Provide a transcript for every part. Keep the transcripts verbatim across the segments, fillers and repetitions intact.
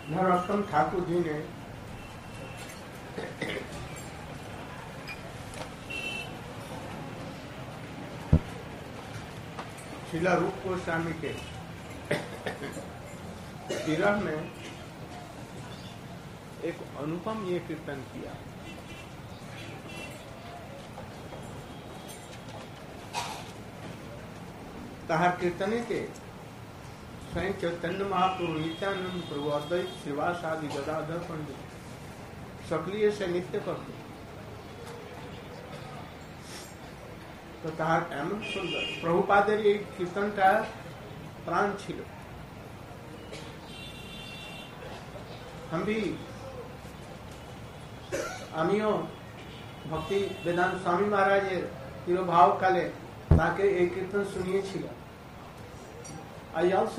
नरोत्तम ठाकुर जी ने श्रीला रूप गोस्वामी के विरह में एक अनुपम ये कीर्तन किया। ताहार कीर्तने के स्वयं चैतन्य महाप्रभु नित्यानंद प्रभु अद्वैत श्रीवास आदि गदाधर पंडित सक्रिय से नित्य करते। तो ताहार एमन सुंदर प्रभुपादेर এই কীর্তনটা प्राण ছিল। हम भी আমিও ভক্তি বেদান্ত স্বামী মহারাজের তিরোভাব কালে তাকে এই কীর্তন শুনিয়েছিলাম। I also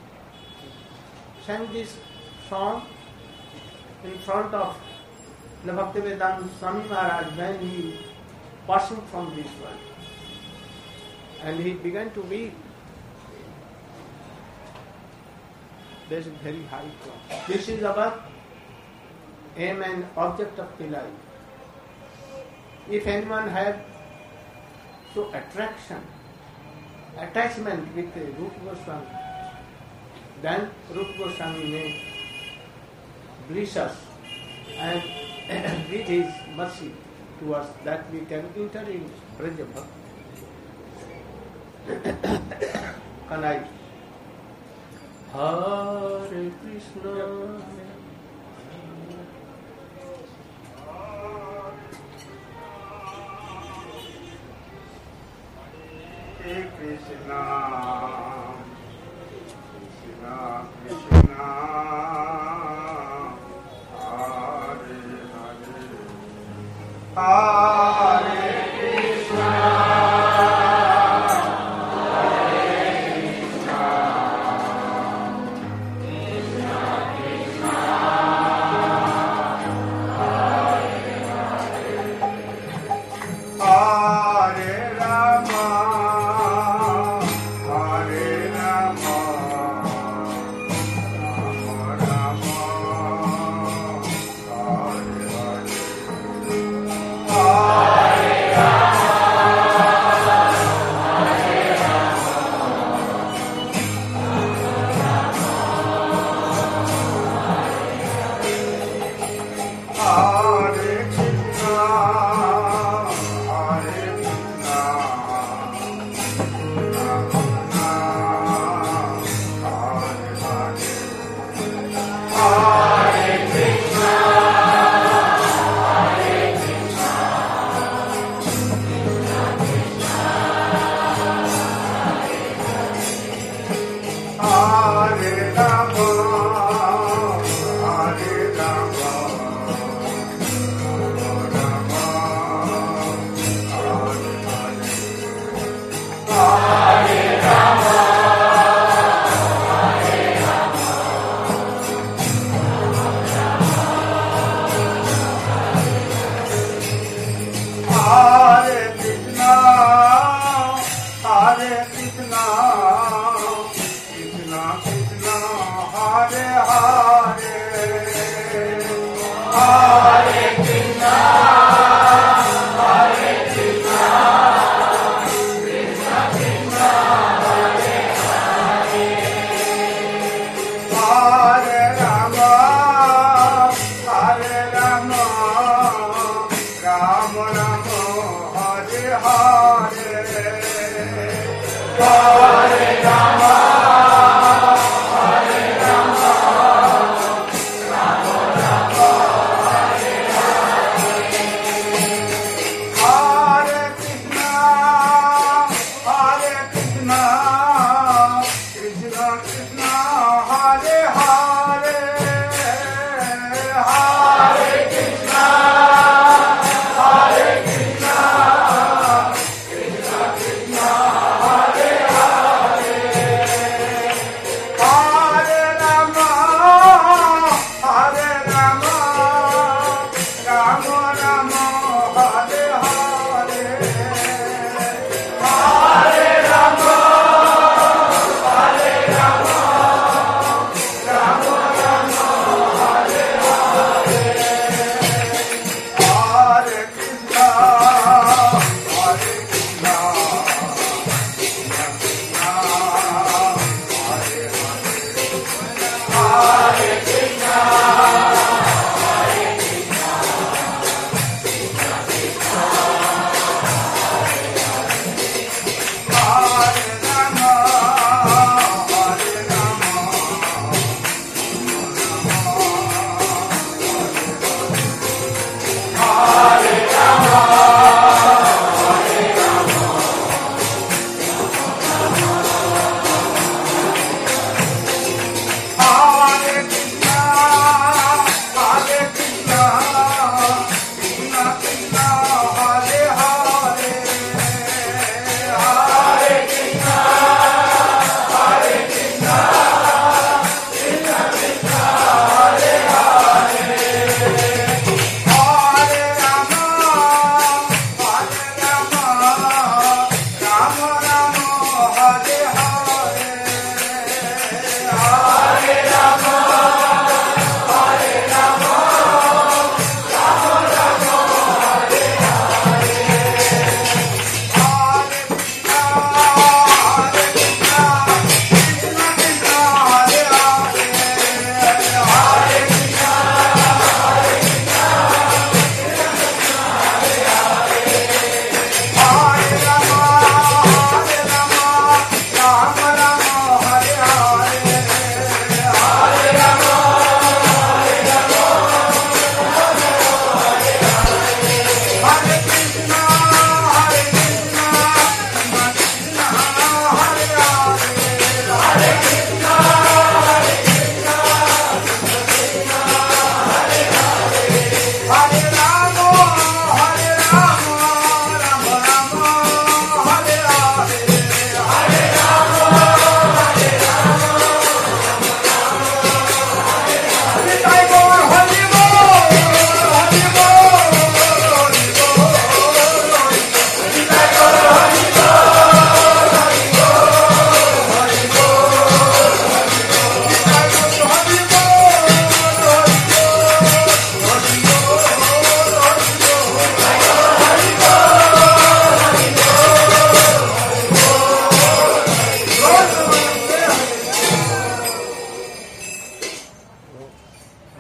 sang this song in front of the Bhaktivedanta Swami Maharaj when he passing from this world, and he began to weep. This is very high class. This is about aim and object of the life. If anyone have so attraction, attachment with Rupa Goswami, then Rupa Goswami may bless us and with his mercy to us that we can enter in Braja Bhakti. Can I? Hare Krishna, Hare Krishna, Krishna Krishna, Hare Hare, Hare Krishna,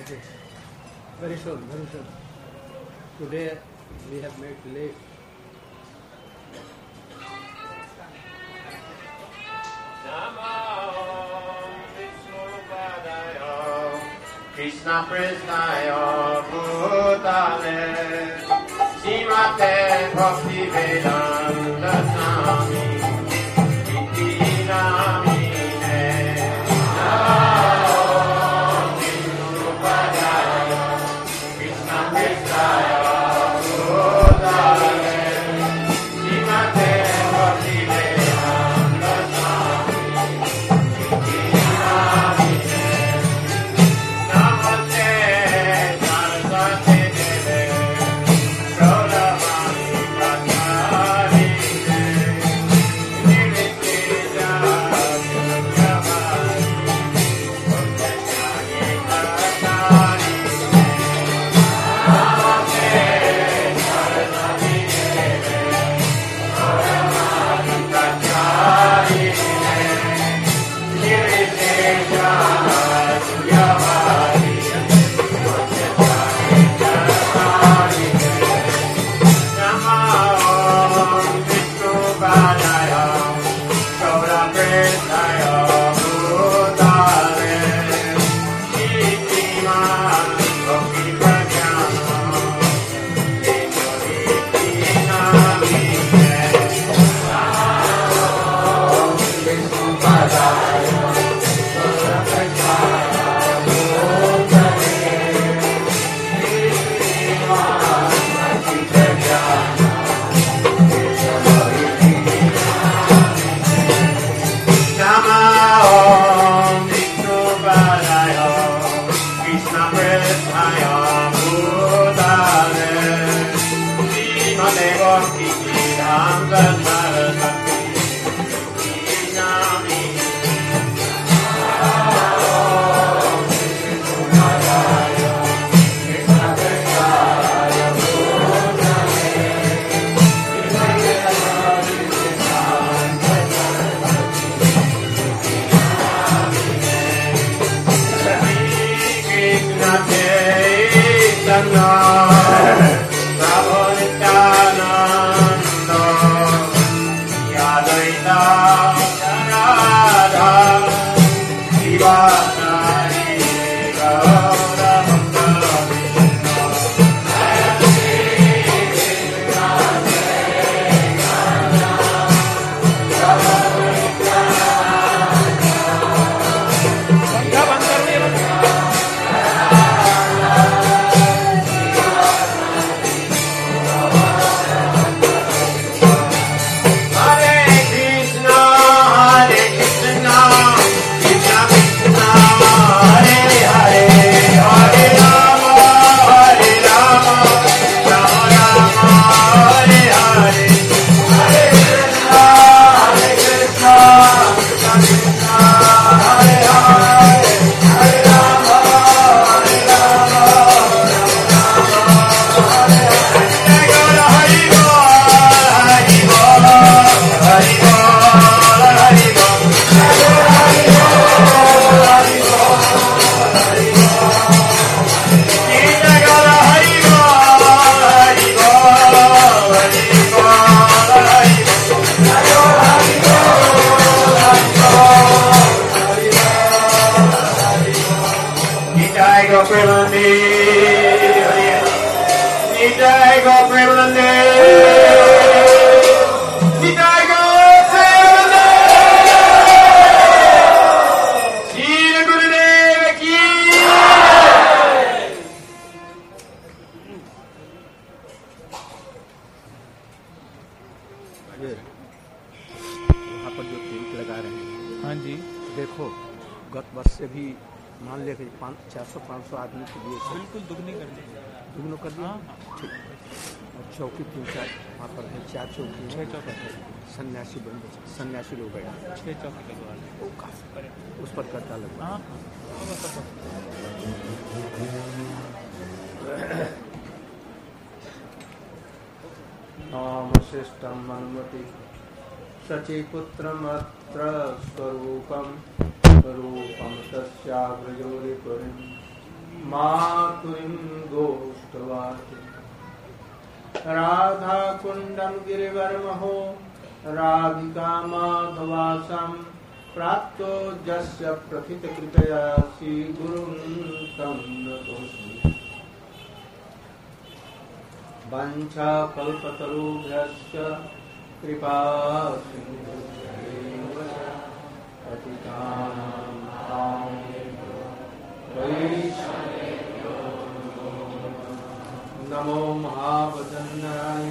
Okay. Very soon, very soon. Today we have made late. Krishna Prasnaya Bhutale Srimate Bhakti Vedanta Swami Iti Namine Namo Vishnupadaya Krishna Prasnaya Bhutale Srimate Bhakti Vedanta Swami Iti Namine चार सौ पाँच सौ आदमी के लिए बिल्कुल दुगनी कर दी दुगनों कर दिया। ठीक। और चौकी तीन चार वहाँ पर है, चार चौकी छः चौकी सन्यासी बन सन्यासी लोग बैठे छः चौकी के द्वारा वो काफी उस पर करता लगता। हाँ नाम श्रेष्ठम मन्मति शचीपुत्रमत्र स्वरूपम रूपम तस्याग्रजोरिपुरीं मातुरीं गोष्ठवासिनीं राधा कुंडम गिरिवर्महो राधिका माधवासं प्राप्तो जस्य प्रथित कृपया श्री गुरुं तं नतोऽस्मि। वंशा कल्पतरुभ्यश्च कृपा सिन्धुभ्यैव पतितानां पावनेभ्यो वैष्णवेभ्यो नमो महावदन्याय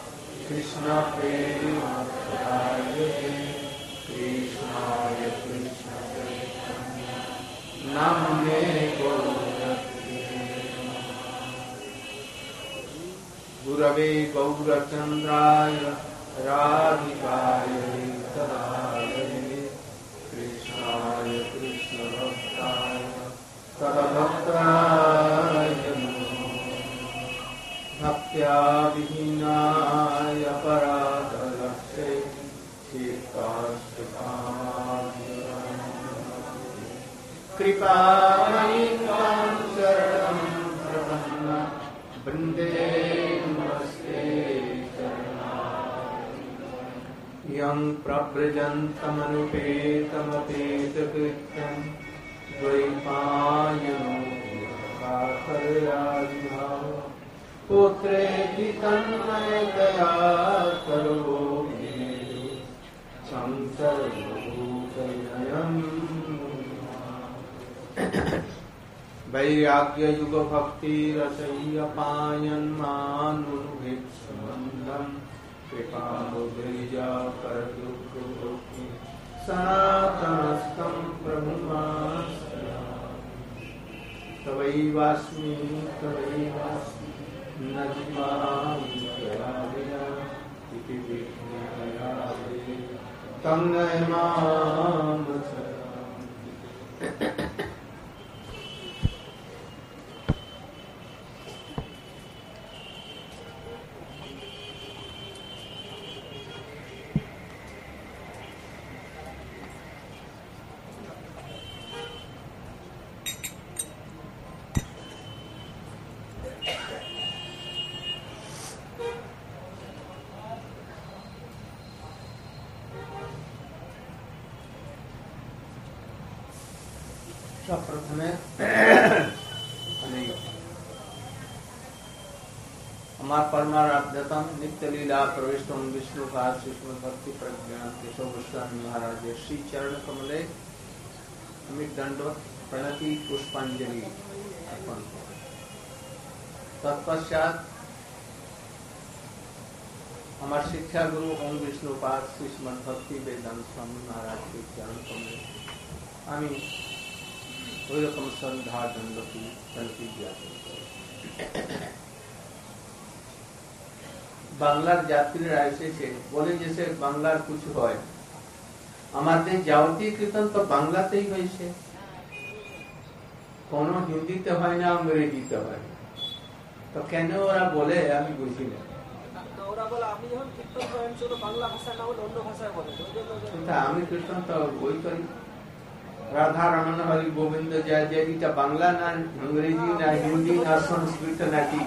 कृष्णप्रेमप्रदाय कृष्णाय कृष्णचैतन्य नाम्ने गौरहरे गुरवे गौरचन्द्राय राधिकाय तदालये कृष्णाय कृष्णभक्ताय तदभक्ताय भक्त्या विहीनाय पराधलक्ष्ये कृपामयिकां शरणं प्रपन्न वृन्दे नमस्ते यं प्रव्रजन्तमनुपेतमपेतकृत्यं द्वैपायनो काकरयादिभाव पुत्रेति तन्मयतया करो संसर्गभूतनयम् वैराग्य युग भक्ति रसय्यपायन् मानुभिक्षुमन्दम् कृपामुद्रिया परदुःखभुक्ति सनातनस्थं प्रभुमाश्रयामि। तवैवास्मि तवैवास्मि न जीवामि त्वया विना इति विज्ञायामि तं नयमाम प्रथमे हमार परमाराध्यतम नित्य लीला प्रविष्टम विष्णु का शिष्ण भक्ति प्रज्ञान केशव गोस्वामी महाराज श्री चरण कमले अमित दंडवत प्रणति पुष्पांजलि अर्पण। तत्पश्चात हमार शिक्षा गुरु ओम विष्णुपाद श्रीमद भक्ति वेदांत स्वामी महाराज के चरण कमले আমি ওই রকম শ্রদ্ধা দণ্ডতি প্রণতি জ্ঞাপন করি। বাংলার যাত্রীরা এসেছে বলে যে সে বাংলার কিছু হয়, আমাদের যাবতীয় কীর্তন তো বাংলাতেই হয়েছে, কোনো হিন্দিতে হয় না, ইংরেজিতে হয়, তো কেন ওরা বলে আমি বুঝি না। আমি কীর্তন তো ওই করি, রাধা রমন হরি গোবিন্দ জয় জয়, এটা বাংলা না ইংরেজি না হিন্দি না সংস্কৃত নাকি?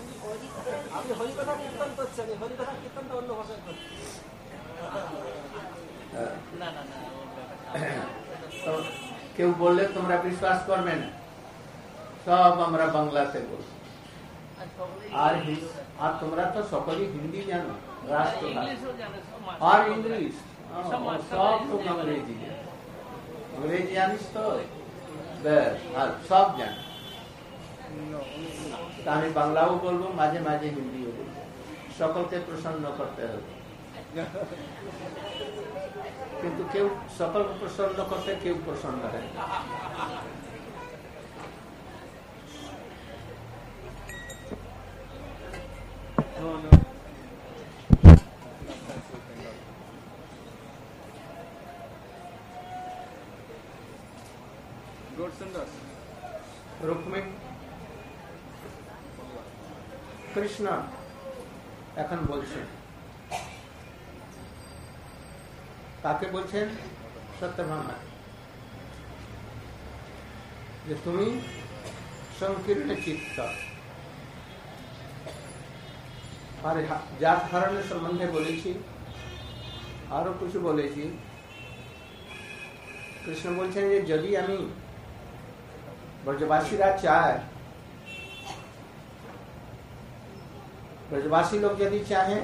কেউ বললে তোমরা বিশ্বাস করবে না, সব আমরা বাংলাতে বলছি। আর আর তোমরা তো সকলেই হিন্দি জানো, রাষ্ট্রভাষা, আর ইংলিশ সব তো अंग्रेजी अंग्रेजी জানিস তো, আর সব জানো। আমি বাংলাও বলবো, মাঝে মাঝে হিন্দিও বলবো, সকলকে প্রসন্ন করতে হবে। কিন্তু কেউ সকলকে প্রসন্ন করতে কেউ প্রসন্ন হয় না। রুক্মিণ কৃষ্ণ এখন বলছেন, কাকে বলছেন? সত্যভামা, যে তুমি संकीर्ण चित्त আর যার ধরনের সম্বন্ধে বলেছি আরো কিছু বলেছি। কৃষ্ণ বলছেন যে যদি আমি ব্রজবাসীরা চায়, ब्रजवासी लोग यदि चाहें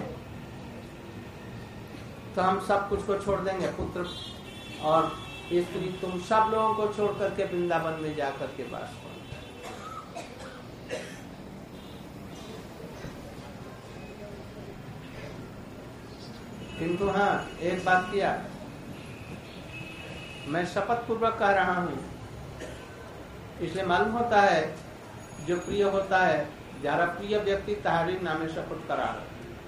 तो हम सब कुछ को छोड़ देंगे, पुत्र और स्त्री तुम सब लोगों को छोड़ करके वृंदावन में जाकर के वास करो। किंतु हाँ एक बात किया, मैं शपथ पूर्वक कह रहा हूं, इसलिए मालूम होता है जो प्रिय होता है, যারা প্রিয় ব্যক্তি তাহারই নামে শপথ করা হয়।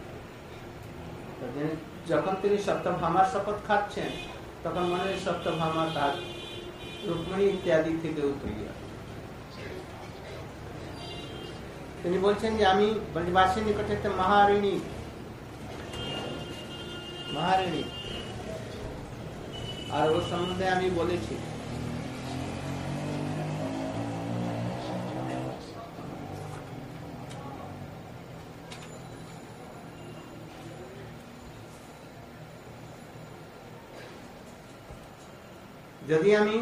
যখন তিনি সত্যভামার শপথ খাচ্ছেন তখন মনে হয় সত্যভামা তার রুক্মিণী ইত্যাদি থেকেও প্রিয়। তিনি বলছেন যে আমি ব্রজবাসী নিকটে মহারিণী মহারিণী আর ওর সম্বন্ধে আমি বলেছি। যদি আমি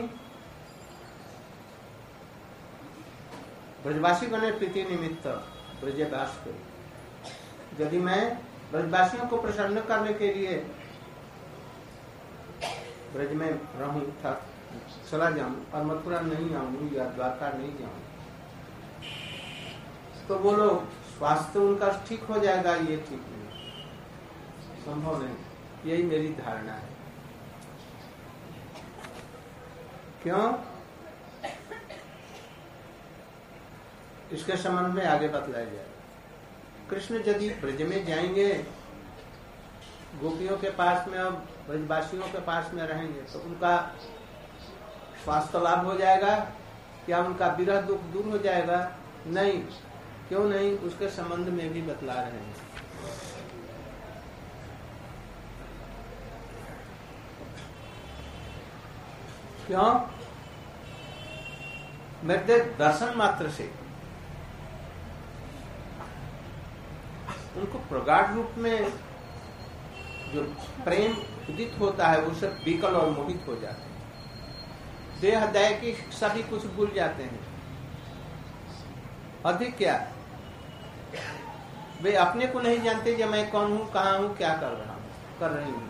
ब्रजवासी बने प्रीति निमित्त ब्रजे वास करूं, यदि मैं ब्रजवासियों को प्रसन्न करने के लिए ब्रज में रहूं था चला जाऊं और मथुरा नहीं आऊं या द्वारका नहीं जाऊं, तो वो लोग स्वास्थ्य उनका ठीक हो जाएगा, ये ठीक नहीं, संभव नहीं। यही मेरी धारणा है। क्यों? इसके संबंध में आगे बतलाया जाएगा। कृष्ण यदि ब्रज में जाएंगे, गोपियों के पास में और ब्रजवासियों के पास में रहेंगे तो उनका स्वास्थ्य लाभ हो जाएगा, क्या उनका विरह दुख दूर हो जाएगा? नहीं। क्यों नहीं? उसके संबंध में भी बतला रहे हैं। क्यों? मेरे दर्शन मात्र से उनको प्रगाढ़ रूप में जो प्रेम उदित होता है वो सब विकल और मोहित हो जाते हैं, देह दया की सभी कुछ भूल जाते हैं। अधिक क्या, वे अपने को नहीं जानते कि मैं कौन हूं, कहां हूं, क्या कर रहा हूं, कर रही हूं।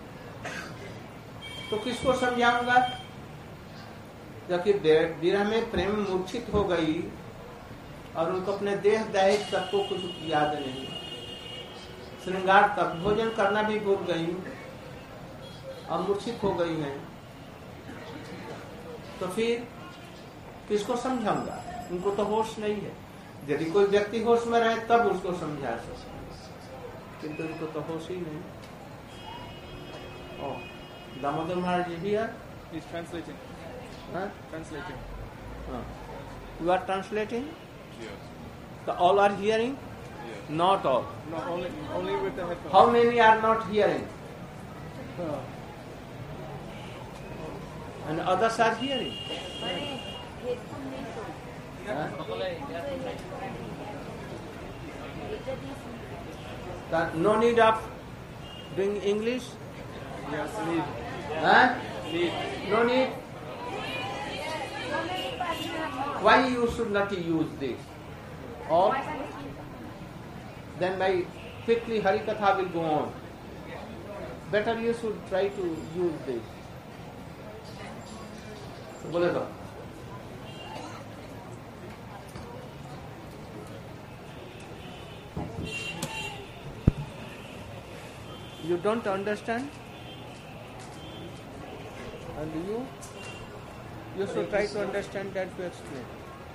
तो किसको समझाऊंगा? जबकि विरह में प्रेम मूर्छित हो गई और उनको अपने देह दैहिक सबको कुछ याद नहीं, श्रृंगार तक भोजन करना भी भूल गई और मूर्छित हो गई हैं, तो फिर किसको समझाऊंगा? उनको तो होश नहीं है। यदि कोई व्यक्ति होश में रहे तब उसको समझा सकते, किंतु उनको तो होश ही नहीं। ओह, दामोदर महाराज जी भी है, He's translating. Huh? Translating. Uh, you are translating? Yes. So all are hearing? Yes. Not all. No, only only with the headphones. How many are not hearing? Uh, And others are hearing? Huh? That no need of doing English? yes, need. Huh? Need. No need? Why you should not use this? Or then my quickly Harikatha will go on. Better you should try to use this. बोले दो। You don't understand? And you? You should try to understand that to explain.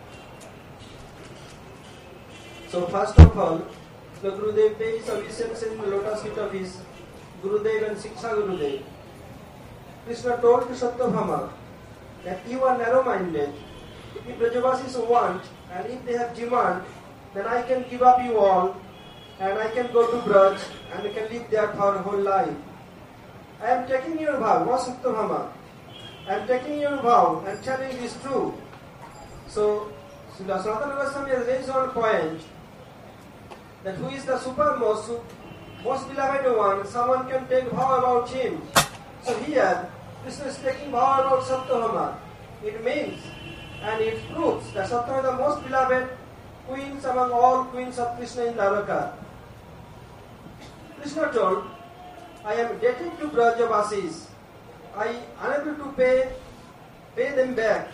So first of all, the Gurudev pays obeisance in the lotus feet of his Gurudev and Shiksha Gurudev. Krishna told to Satyabhama that you are narrow-minded. If Brajavasis want and if they have demand, then I can give up you all and I can go to Braj and I can live there for whole life. I am taking your vow, O Satyabhama. I am taking your vow and telling this true. So Srila Sanatana Goswami has raised one point that who is the supermost, most beloved one, someone can take vow about him. So here, Krishna is taking vow about Satyabhama. It means and it proves that Satyabhama is the most beloved queens among all queens of Krishna in Dwaraka. Krishna told, I am indebted to Brajavasis. I am unable to pay, pay them back.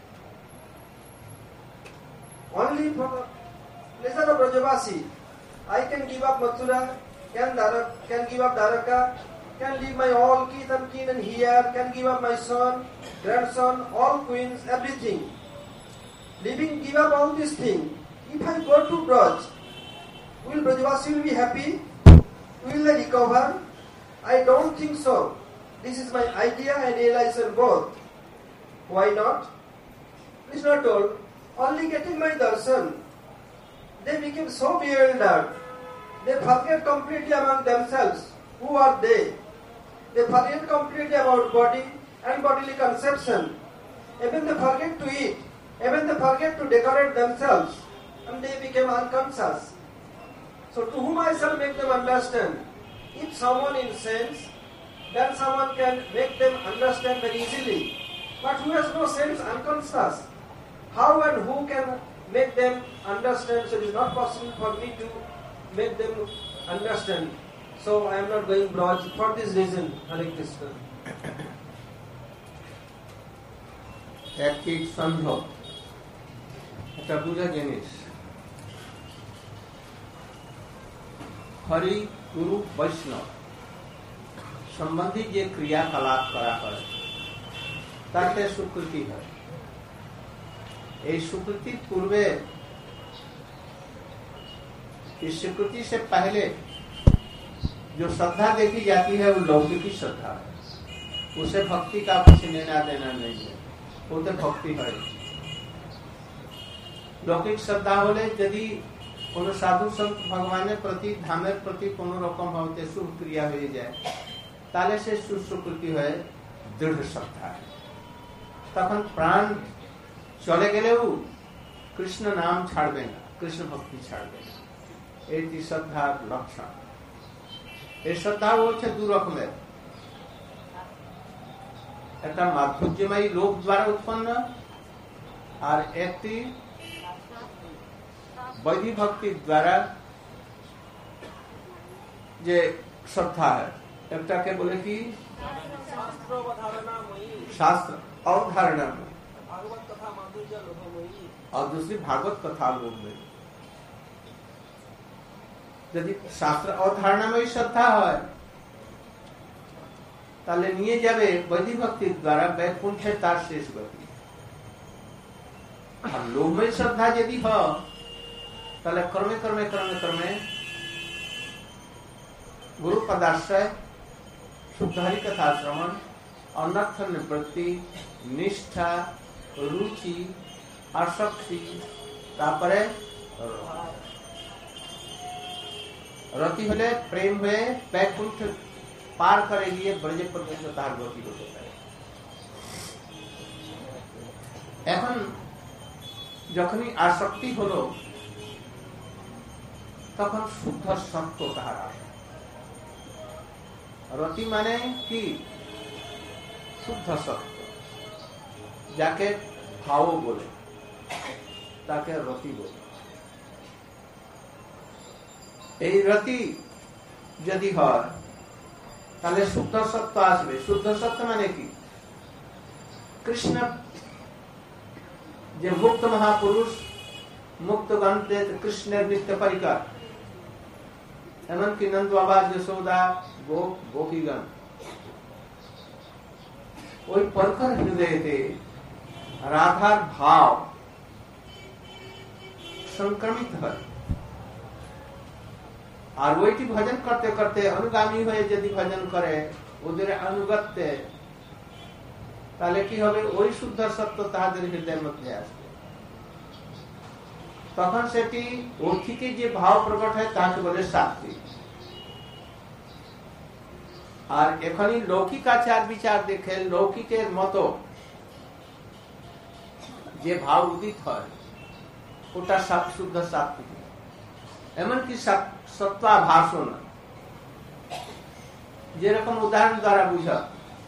Only for the pleasure of Brajavasi, I can give up Mathura, can, Dwaraka, can give up Dwaraka, can leave my all kith and kin and here, can give up my son, grandson, all queens, everything. Leaving, give up all these things. If I go to Braj, will Brajavasi will be happy? Will they recover? I don't think so. This is my idea and realization both. Why not? Krishna told, only getting my darshan, they became so bewildered. They forget completely among themselves. Who are they? They forget completely about body and bodily conception. Even they forget to eat. Even they forget to decorate themselves. And they became unconscious. So to whom I shall make them understand? If someone in sense, then someone can make them understand very easily. But who has no sense, unconscious, how and who can make them understand? So it is not possible for me to make them understand. So I am not going broad for this reason. Hare Krishna. একটি সম্ভব একটা বুঝা জিনিস হরি গুরু বৈষ্ণব সম্বন্ধী যে ক্রিয়াকলাপ করা হয় তাতে স্বীকৃতি হয়। এই स्वीकृति पूर्वे इस स्वीकृति से पहले जो श्रद्धा देखी जाती है वो लौकिकी श्रद्धा है, उसे भक्ति का कुछ लेना देना नहीं है, वो तो भक्ति है। लौकिक श्रद्धा होले यदि কোনো সাধু সন্ত ভগবানের প্রতি ধামের প্রতি কোন রকম হতে শুভ ক্রিয়া হয়ে যায় তাহলে সে সুস্বীকৃতি হয়ে দৃঢ় শ্রদ্ধা, তখন প্রাণ চলে গেলেও কৃষ্ণ নাম ছাড়বে না, কৃষ্ণ ভক্তি ছাড়বে না। এটি শ্রদ্ধার লক্ষণ। এই শ্রদ্ধা হচ্ছে দু রকমের, একটা মাধুর্যময়ী লোক দ্বারা উৎপন্ন আর একটি वैदिक भक्ति द्वारा जे श्रद्धा है। एक के बोले कि शास्त्र अवधारणा में और दूसरी भागवत कथा लोग में। यदि शास्त्र अवधारणा में ही श्रद्धा है ताले निये जाबे वैदिक भक्ति द्वारा वैकुंठे तार शेष गति। और लोग में श्रद्धा यदि हो ताले कर्मे कर्मे कर्मे कर्मे गुरु पदाश्रय शुद्ध हरि कथा श्रवण अनर्थ निवृत्ति निष्ठा रुचि आसक्ति तापरे रति हले प्रेम हुए वैकुंठ पार करे लिए ब्रज प्रदेश तार गति होते पारे। এখন যখনই আসক্তি হলো তখন শুদ্ধ সত্য তাহার আসে। রতি মানে কি? শুদ্ধ সত্য, যাকে ভাব বলে তাকে রতি বলে। এই রতি যদি হয় তাহলে শুদ্ধ সত্য আসবে। শুদ্ধ সত্য মানে কি? কৃষ্ণ যে মুক্ত মহাপুরুষ, মুক্ত গন্তে কৃষ্ণের নিত্য পরিকার, এমনকি নন্দ বাবা যশোদা গোপ গোপীগণ, ওই পরখর হৃদয়তে রাধার ভাব সংক্রমিত হয়। আর ওইটি ভজন করতে করতে অনুগামী হয়ে যদি ভজন করে ওদের অনুগত্যে, তাহলে কি হবে? ওই শুদ্ধ সত্য তাহাদের হৃদয়ের মধ্যে আসবে। তখন সেটি ওর থেকে যে ভাব প্রকট হয় তাকে বলে সাত্বিক। আর এখানে লৌকিক আচার বিচার দেখে লৌকিকের মতো যে ভাব উদিত হয় ওটা শুদ্ধ সাত্বিক। এমনকি সত্ত্বাভাসও না। যেরকম উদাহরণ দ্বারা বুঝা,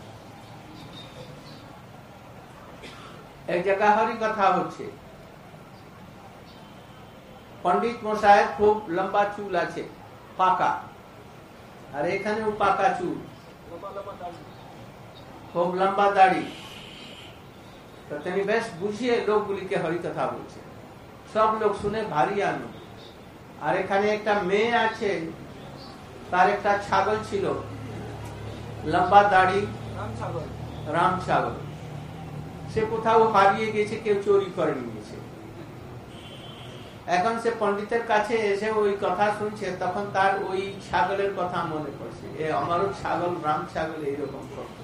এক জায়গায় হরি কথা হচ্ছে, পণ্ডিত মশাই খুব লম্বা চুল আছে, পাকা, আর এখানেও পাকা চুল, খুব লম্বা দাড়ি। তো তিনি বেশ বুঝিয়ে লোকগুলিকে হরি কথা বলছে, সব লোক শুনে ভারী আনন্দ। আর এখানে একটা মেয়ে আছে, তার একটা ছাগল ছিল, লম্বা দাড়ি, রাম ছাগল। সে কোথাও হারিয়ে গেছে, কেউ চুরি করে নিয়েছে। এখন সে পণ্ডিতের কাছে এসে ওই কথা শুনছে, তখন তার ওই ছাগলের কথা মনে পড়ছে, এ আমারও ছাগল, রাম ছাগল এইরকম করতো।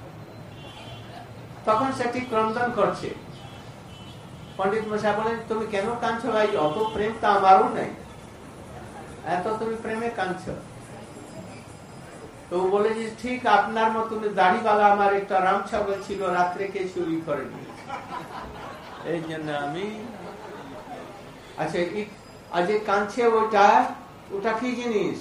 তখন সেটি ক্রন্দন করছে। পণ্ডিত মশাই বলেন, তুমি কেন কাঁদছো ভাই? অত প্রেম তো আমারও নেই, এত তুমি প্রেমে কাঁদছো? তো বলে যে ঠিক আপনার মতন দাড়িওয়ালা আমার একটা রাম ছাগল ছিল, রাত্রে কে চুরি করে নিয়েছে, এই জন্য আমি। আচ্ছা, আজ কাঁদছে ওইটা, ওটা কি জিনিস?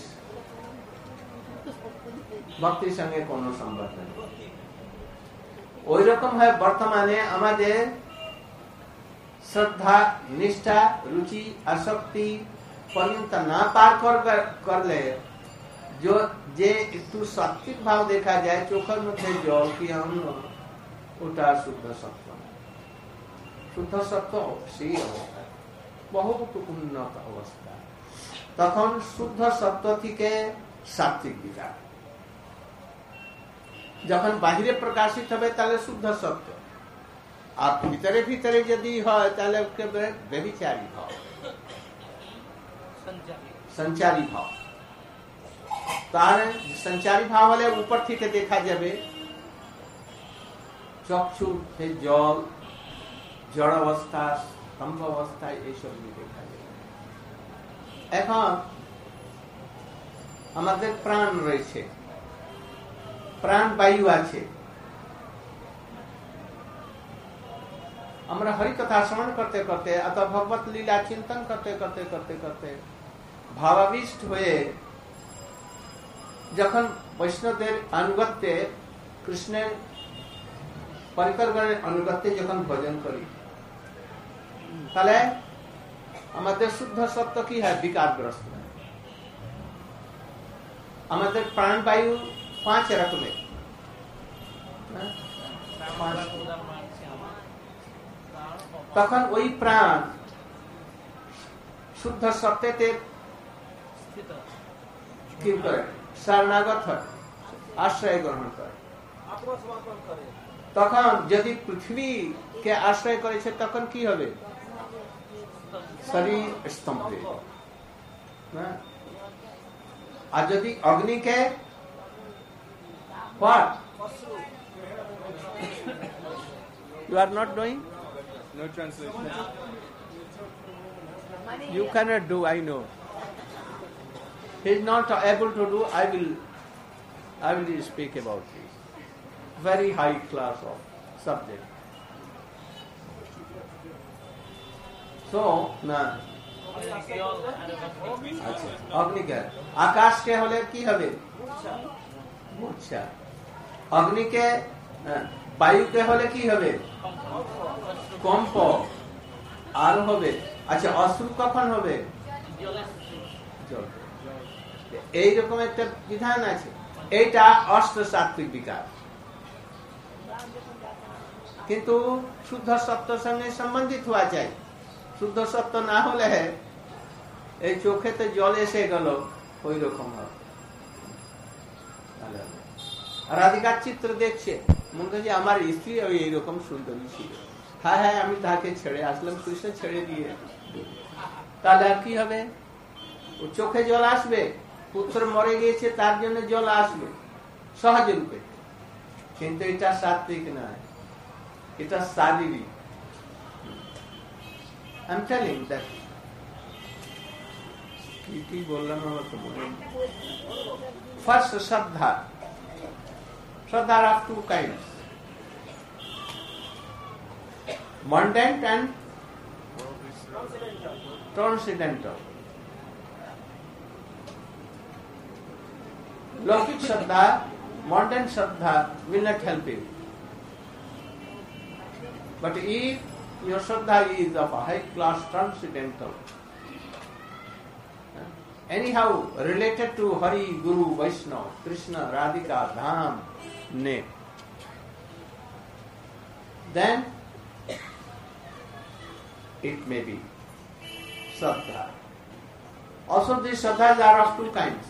ভক্তির সঙ্গে কোনো সম্পর্ক নেই। ওই রকম হয় বর্তমানে আমাদের শ্রদ্ধা, নিষ্ঠা, রুচি, আসক্তি পর্যন্ত না পার করলে যে একটু সাত্বিক ভাব দেখা যায়, চোখের মধ্যে জল কি অন্য, ওটা শুদ্ধ সত্য। শুদ্ধ সত্য সেই অবস্থা, বহুত উন্নত অবস্থা। তখন শুদ্ধ সত্য থেকে সাত্বিক বিকার। যখন বাহিরে প্রকাশিত হবে তাহলে শুদ্ধ সত্য, আর ভিতরে ভিতরে যদি হয় তাহলে ব্যভিচারী ভাব, সঞ্চারী ভাব। তার সঞ্চারী ভাব হলে উপর থেকে দেখা যাবে, চক্ষু জল, জড় অবস্থা, স্তম্ভ অবস্থায় এইসব দেখা যাবে। এখন আমাদের প্রাণ রয়েছে, প্রাণ বায়ু আছে। আমরা হরিকথা শ্রবণ করতে করতে অথবা ভগবত লীলা চিন্তন করতে করতে করতে করতে ভাবাবিষ্ট হয়ে যখন বৈষ্ণবদের আনুগত্যে, কৃষ্ণের পরিকরগণের আনুগত্যে যখন ভজন করি, তাহলে আমাদের শুদ্ধ সত্য কি হয়? বিকারগ্রস্ত। আমাদের প্রাণবায়ু পাঁচ রকমের, তখন ওই প্রাণ শুদ্ধ সত্যতে কি করে? শরণাগত হয়, আশ্রয় গ্রহণ করে। তখন যদি পৃথিবীকে আশ্রয় করেছে তখন কি হবে? শরীর স্তম্ভে। আর যদি অগ্নিকে, what? You are not doing? No translation. You cannot do, I know. He is not able to do. I will, I will speak about this. Very high class of subject. So, na. अग्नि के आकाश के होले की हबे मूर्छा, अग्नि के वायु के होले की हबे कम्प আর হবে। আচ্ছা, অশ্রু কখন হবে? জল। এইরকম একটা বিধান আছে। এইটা অষ্ট সাত্বিক বিকার, কিন্তু শুদ্ধ সত্যের সঙ্গে সম্বন্ধিত হওয়া চাই। শুদ্ধ সত্য না হলে এই চোখেতে জল এসে গেল, ওই রকম হবে। রাধিকার চিত্র দেখছে, মনে যে আমার স্ত্রী ওই এইরকম সুন্দরী ছিল, হ্যাঁ হ্যাঁ আমি তাকে ছেড়ে আসলাম, কৃষ্ণ ছেড়ে দিয়ে, তাহলে আর কি হবে? ও চোখে জল আসবে, পুত্র মরে গিয়েছে তার জন্য জল আসবে সহজ রূপে, কিন্তু এটা সাত্বিক নয়, এটা শারীরিক। I'm telling that. কি কি বললাম আমার তো মনে নেই। First, শ্রদ্ধা. শ্রদ্ধা are of two kinds. Mundane and Transcendental. Lokik Shraddha, modern Shraddha will not help you. But if your Shraddha is of a high class transcendental, anyhow related to Hari, Guru, Vaishnava, Krishna, Radhika, Dham, name, then it may be Shraddha. Also these Shraddhas are of two kinds.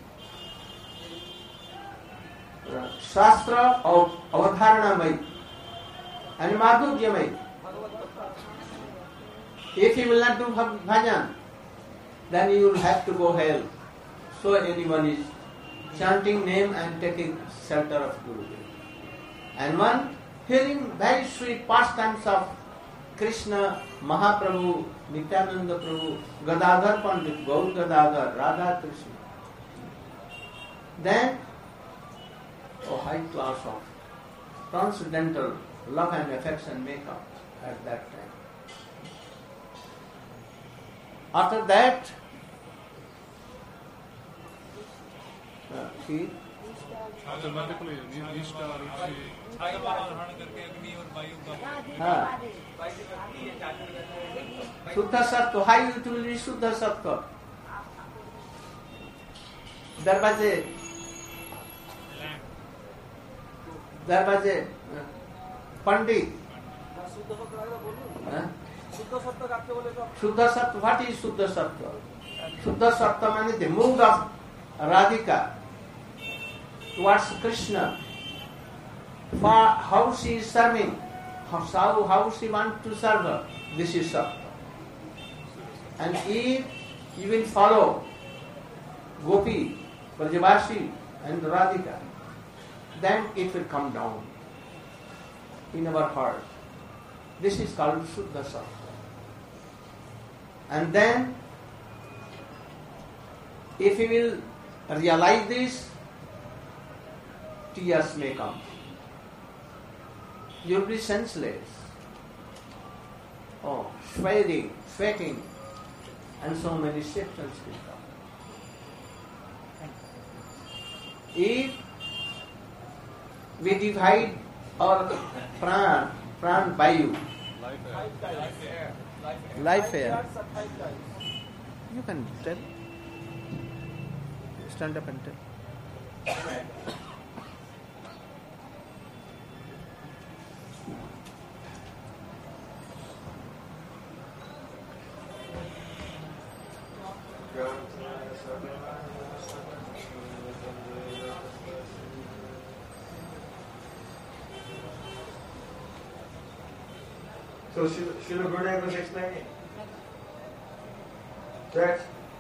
Shastra or Avadharanamai and Madhurjamai. If you will not do bhajan, then you will have to go hell. So anyone is chanting name and taking shelter of Gurudev. And one hearing very sweet pastimes of Krishna, Mahaprabhu, Nityananda Prabhu, Gadadhar Pandit, Gaur Gadadhar, Radha Krishna. Then a high class of transcendental love and affection make up at that time. After that, uh, he Automatically, Nishta, Ruchi. हाँ शुद्ध सत्व high utility शुद्ध सत्व दरवाजे दरवाजे पंडित शुद्ध सत्व what is शुद्ध सत्व शुद्ध सत्व माने the mood of Radhika towards Krishna, for how she is serving, how, how she wants to serve her, this is Sattva. And if you will follow Gopi, Brajavashi and Radhika, then it will come down in our heart. This is called Shuddha Sattva. And then, if you will realize this, tears may come. You will be senseless. Oh, sweating, sweating, and so many symptoms will come. If we divide our pran, pran vayu, Life air. life air, you can tell. Stand up and tell. So Srila Gurudev was explaining that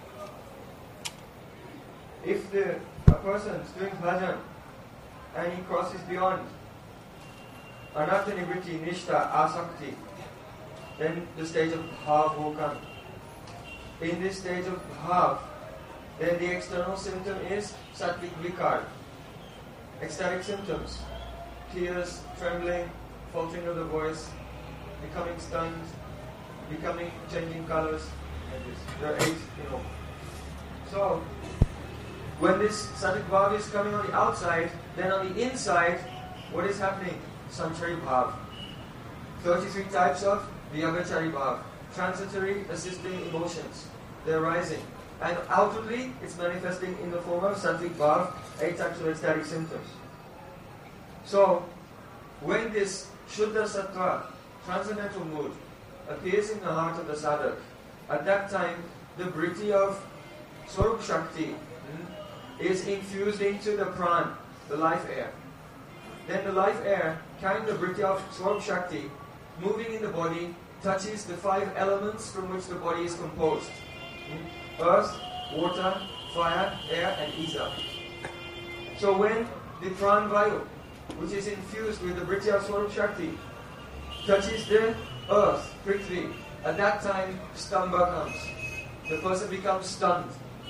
if the a person is doing bhajan and he crosses beyond anartha nivritti, nishta, asakti, then the stage of bhav will come. In this stage of bhav, then the external symptom is sattvic vikar, ecstatic symptoms, tears, trembling, faltering of the voice, becoming stunned, becoming, changing colors, and this. There are eight, you know. So, when this sattvic bhav is coming on the outside, then on the inside, what is happening? Sanchari bhav. thirty-three types of vyabhachari bhav. Transitory assisting emotions. They're rising. And outwardly, it's manifesting in the form of sattvic bhav, eight types of ecstatic symptoms. So, when this Shuddha Sattva, transcendental mood, appears in the heart of the sadhak, at that time, the vritti of Swarup Shakti hmm, is infused into the pran, the life air. Then the life air, carrying the vritti of Swarup Shakti, moving in the body, touches the five elements from which the body is composed. Hmm? Earth, water, fire, air, and isa. So when the pran vayu, which is infused with the vritti of Swarup Shakti, touches the earth, Prithvi, at that time, stamba comes. The person becomes stunned.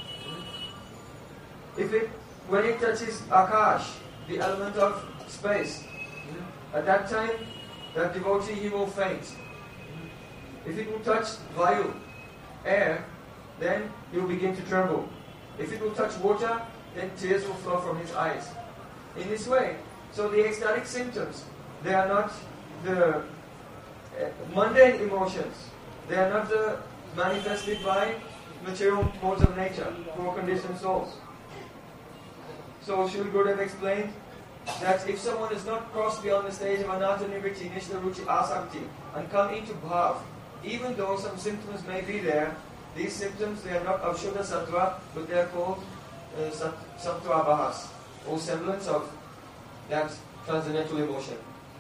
If it, when it touches Akash, the element of space, at that time, that devotee, he will faint. If it will touch vayu, air, then he will begin to tremble. If it will touch water, then tears will flow from his eyes. In this way, so the ecstatic symptoms, they are not the uh, mundane emotions. They are not uh, manifested by material modes of nature for conditioned souls. So Srila Gurudev explained that if someone is not crossed beyond the stage of anatta nivritti, nishta ruchi, asakti, and come into bhav, even though some symptoms may be there, these symptoms, they are not of Shuddha Sattva, but they are called uh, sat, Sattva Abhas, or semblance of that transcendental emotion.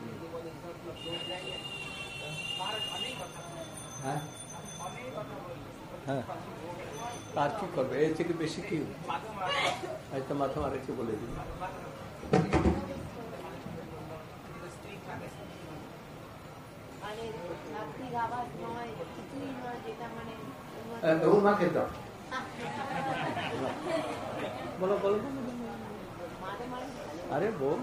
হ্যাঁ হ্যাঁ আর কি করবে এর থেকে বেশি কি হয়তো মাথা আরেকটু বলে দিন বৌমাকে দাও বলো বলো আরে বল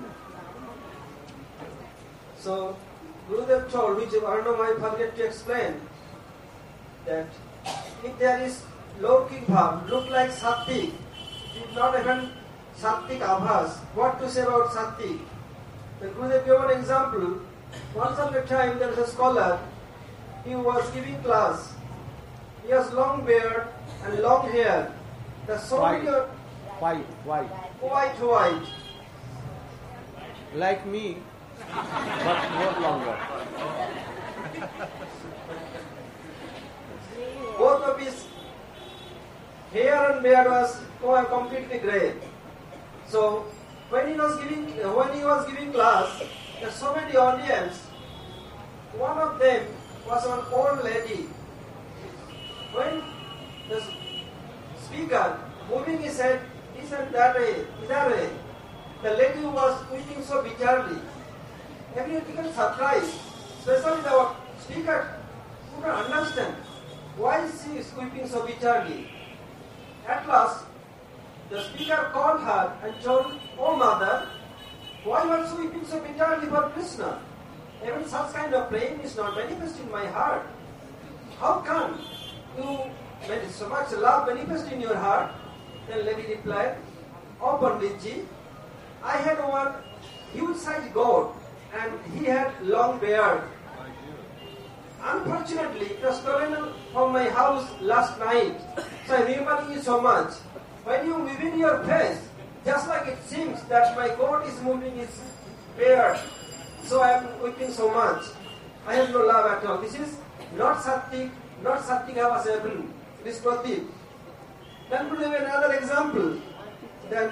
So Gurudev told, which Arnam I forget to explain, that if there is Lokik Bhav, look like Sattik, if not even Sattik Abhas, what to say about Sattik? The Gurudev gave an example. Once upon a time there was a scholar, he was giving class. He has long beard and long hair. The so White. many white white white white. like me but more longer Both of his hair and beard was co- completely grey. So when he was giving when he was giving class, there were so many audience. One of them was an old lady. When the speaker moving his head this and that way, that way, the lady was weeping so bitterly. Everyone became surprised, especially the speaker could not understand why she is weeping so bitterly. At last, the speaker called her and told, "Oh mother, why are you weeping so bitterly for Krishna? Even such kind of pain is not manifest in my heart. How come you made so much love manifest in your heart?" Then lady replied, "Oh Panditji, I had one huge-sized goat and he had long beard. Unfortunately, it was stolen from my house last night, so I remember you so much. When you move in your face, just like it seems that my goat is moving its beard, so I am weeping so much. I have no love at all. This is not Sattik, not Sattik Havasabin. It is Pratik." Then we have another example. Then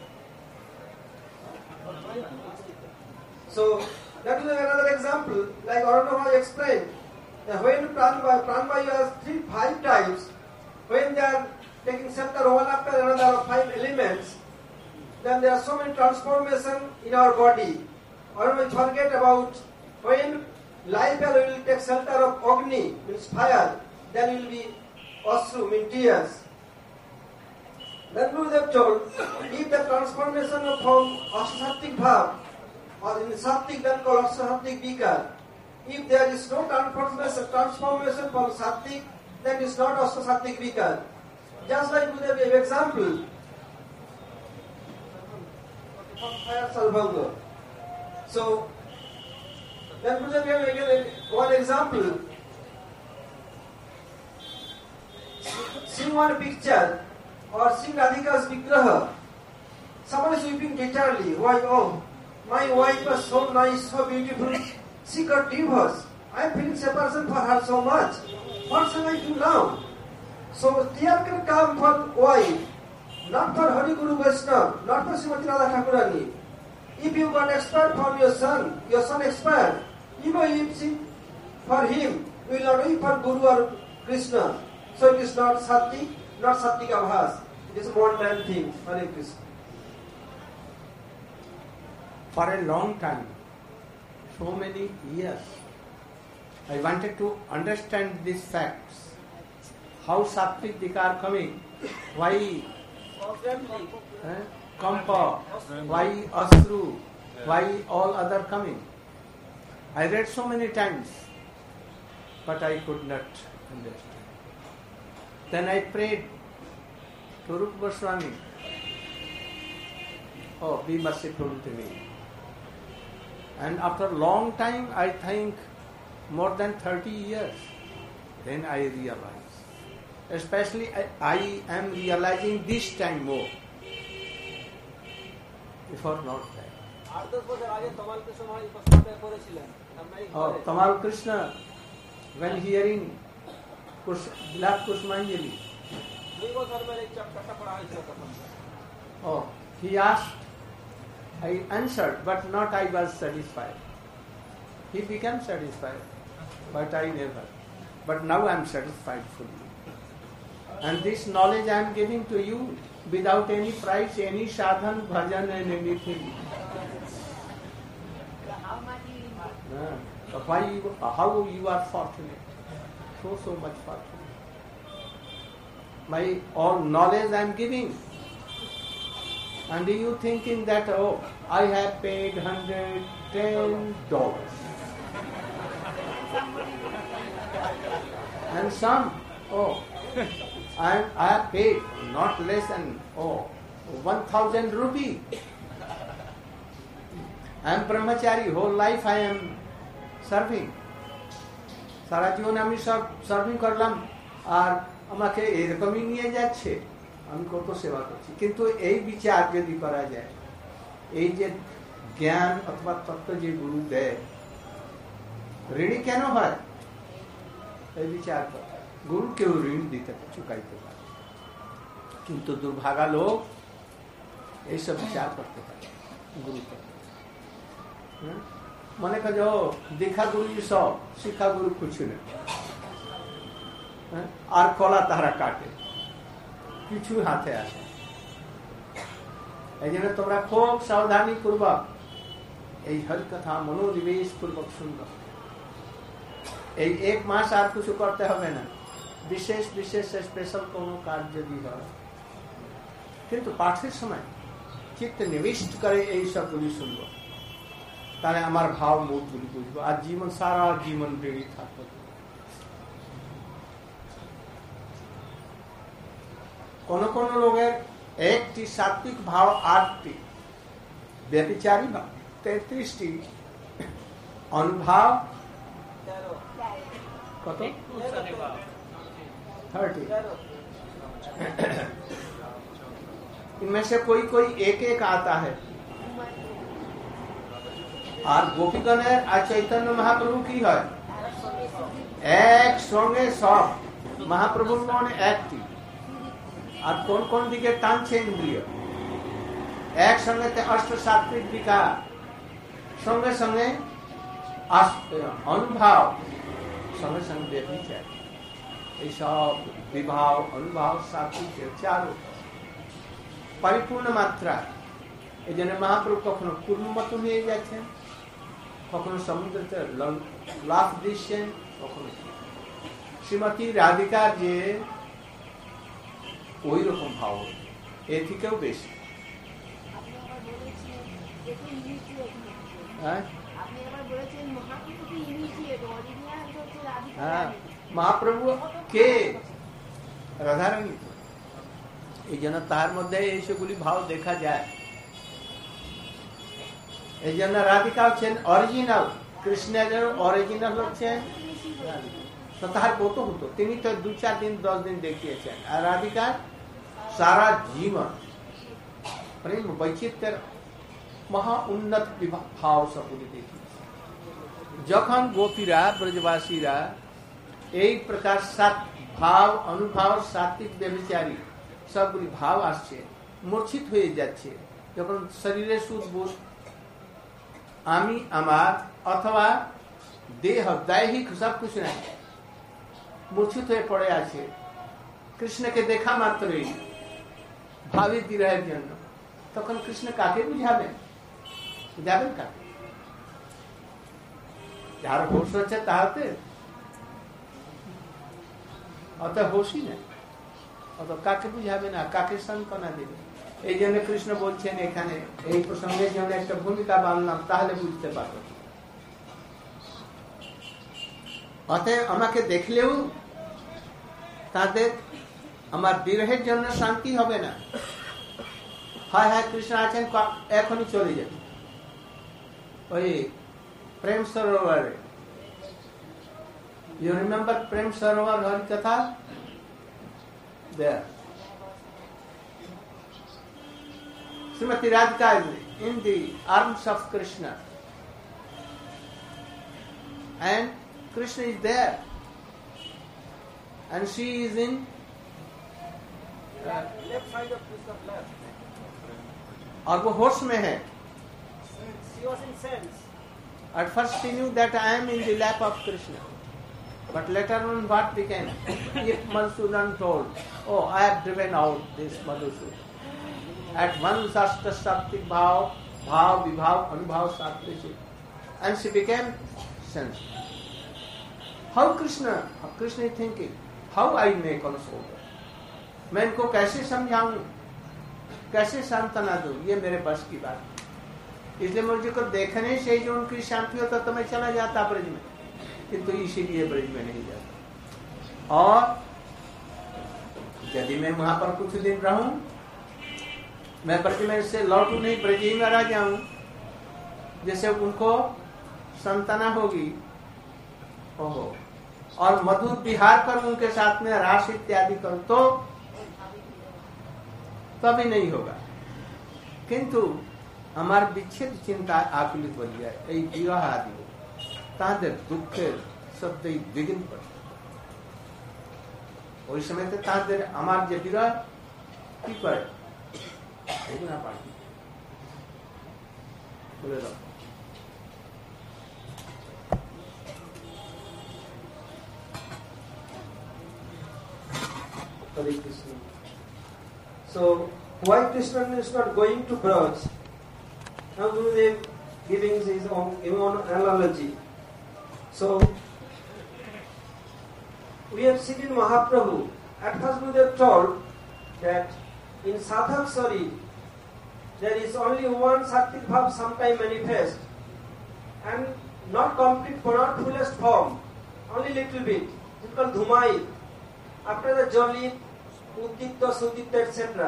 So, that is another example, like Arunava explained, that when Pranvayu, Pranvayu has three, five times, when they are taking shelter one after another of five elements, then there are so many transformation in our body. Or we forget about when life will take shelter of Agni, means fire, then will be Asru, means tears. Then Gurudev told, if the transformation of from Asattik Bhav, or in Sattik then called Sattik Vikar, if there is no transformation, transformation from Sattik, then it is not also Sattik Vikar. Just like Gurudev gave example from fire Salbhanga. So, then Gurudev gave again one example. Seeing one picture or seeing Radhika's Vigraha, someone is weeping bitterly. Why? Oh, my wife was so nice, so beautiful. She got divorced. I am feeling separation for her so much. What shall I do now? So tear can come for wife, not for Hari Guru Vaishnava, not for Srimati Radha Thakurani. If you got expired from your son, your son expired, you will weep for him. You will not weep for Guru or Krishna. So it is not Sattik, not Sattik Abhas. It is a mundane thing. Hare Krishna. for a long time, so many years, I wanted to understand these facts. How Sattvik Vikar coming, why eh, Kampa, why Asru, why all other coming. I read so many times. but I could not understand. Then I prayed to Rupa Goswami, oh, be merciful to me. And after a long time, I think more than thirty years, then I realized. Especially I, I am realizing this time more. Before not that. Oh, Tamal Krishna, when hearing Vilap Kusumanjali, oh, he asked, I answered, but not I was satisfied. He became satisfied, but I never. But now I am satisfied fully. And this knowledge I am giving to you without any price, any sadhan, bhajan and anything. Uh, so why you, how you are fortunate, so so much fortunate. My all knowledge I am giving. And you thinking that, oh, I have paid one hundred ten dollars. And some, oh, I, I have paid not less than, oh, one thousand rupee. I am brahmachari, whole life I am serving. সারা জীবন আমি সব serving করলাম আর আমাকে এরকমই নিয়ে যাচ্ছে, আমি কত সেবা করছি। কিন্তু এই বিচার যদি করা যায়, এই যে জ্ঞান অথবা তত্ত্ব যে গুরু দেয়, ঋণী কেন হয়? এই বিচার করে গুরু কেউ ঋণ দিতে চুকাইতে পারে, কিন্তু দুর্ভাগা লোক এইসব বিচার করতে পারে গুরু থেকে। মনে করো দীক্ষা গুরু সব, শিক্ষা গুরু কিছু নেই, আর কলা তারা কাটে, কিছু হাতে আসে। এই জন্য তোমরা খুব সাবধানী পূর্বক এই হরি কথা মনোনিবেশ পূর্বক শুনবে। এই এক মাস আর কিছু করতে হবে না, বিশেষ বিশেষ স্পেশাল কোন কাজ যদি হয়, কিন্তু পাঠের সময় চিত্ত নিবিষ্ট করে এই সবগুলি শুনব, তাহলে আমার ভাব মুখগুলি বুঝবো, আর জীবন সারা জীবন বেরিয়ে থাকবো। কোন কোন লোকের একটি সাত্বিক ভাব, আটটি ব্যভিচারী ভাব, তেত্রিশটি অনুভাব, কত थर्टी। इनमें से कोई कोई एक एक आता है। और गोपीगणेर আর চৈতন্য মহাপ্রভু কি হয়, এক সঙ্গে সব মহাপ্রভুর মনে একটি। আর কোন কোন দিকে টানছে ইন্দ্রিয়, এক সঙ্গে অষ্ট সাত্বিক বিকার, সঙ্গে সঙ্গে অনুভাব, সঙ্গে সঙ্গে ব্যভিচার, এই সব বিভাব অনুভাব সাত্বিকের চারু পরিপূর্ণ মাত্রা। এই জন্য মহাপ্রভু কখনো কুর্মত হয়ে যাচ্ছেন, কখনো সমুদ্রতে লাফ দিচ্ছেন, কখনো শ্রীমতী রাধিকার যে ওই রকম ভাব, এর থেকেও বেশি। হ্যাঁ, মহাপ্রভু কে? রাধারানী। এই জন্য তার মধ্যে এইসবগুলি ভাব দেখা যায়। এই জন্য রাধিকা হচ্ছেন অরিজিনাল, কৃষ্ণের অরিজিনাল হচ্ছেন তো তাহার কত হতো, তিনি তো দু চার দিন দশ দিন দেখিয়েছেন, আর রাধিকা সারা জীবন প্রেম বৈচিত্র্যের মহা উন্নত ভাব সবগুলি দেখিয়েছে। যখন গোপীরা ব্রজবাসীরা এই প্রকার সাত ভাব অনুভাব সাত্বিক ব্যভিচারী সবগুলি ভাব আসছে, মূর্ছিত হয়ে যাচ্ছে, যখন শরীরে সুদবোধ আমি আমার অথবা দেহ দৈহিক সব কিছু নাই, মূর্ছিত হয়ে পড়ে আছে, কৃষ্ণকে দেখা মাত্রই ভাবি বিরহের জন্য, তখন কৃষ্ণ কাকে বুঝাবেন? বুঝাবেন কাকে? যার হোশ হচ্ছে তাহাতে অত হোশই না, অত কাকে বুঝাবে না, কাকে সান্ত্বনা দেবে? এই জন্য কৃষ্ণ বলছেন এখানে, এই প্রসঙ্গের জন্য একটা ভূমিকা বানলাম, তাহলে বুঝতে পারো। অতএব আমাকে দেখলেও তাদের আমার বিরহের জন্য শান্তি হবে না। হয় হয় কৃষ্ণ আছেন, এখনই চলে যাবে ওই প্রেম সরোবরে। ইউ রিমেম্বার প্রেম সরোবর হরিকথা? There. Srimati Radhika is in the arms of Krishna, and Krishna is there, and she is in left, left side of Krishna's lap. और वो होश में है। She was in sense. At first she knew that I am in the lap of Krishna, but later on what became? If Madhusudan told, "Oh, I have driven out this Madhusudan," at once Ashta Shakti Bhav, Bhav, Vibhav, Anubhav, Sakti, and she became sensitive. How Krishna, how Krishna is thinking, how I may console her? मैं इनको कैसे समझाऊं, कैसे सांत्वना दूं? ये मेरे बस की बात है। इसलिए मुझे को देखने से जो उनकी शांति होता तो मैं चला जाता ब्रज में, किंतु इसीलिए ब्रज में नहीं जाता। और यदि मैं वहां पर कुछ दिन रहूं, मैं ब्रज में से लौटू नहीं, ब्रज ही में रह जाऊं, जैसे उनको संतना होगी, ओहो, और मधुर विहार कर उनके साथ में रास इत्यादि कर, तो तभी नहीं होगा। किंतु हमार विच्छेद चिंता आकुलित बन जाए, এই বিবাহ আদি তাদের দুঃখের সত্যই দ্বিগুণ পড়ে। ওই সময়তে তাদের আমার যে বিরহ কি করে এগুলো পারে বলে দাও। Hare Krishna. So, why Krishna is not going to Braj? Now Gurudev giving his own, his own analogy. So, we have seen in Mahaprabhu, at first Gurudev told that in Sadhak Sari, there is only one Sattvic Bhav sometime manifest, and not complete, not fullest form, only little bit. It's called Dhumai. After the Joli, Uddita, Sudita, et cetera.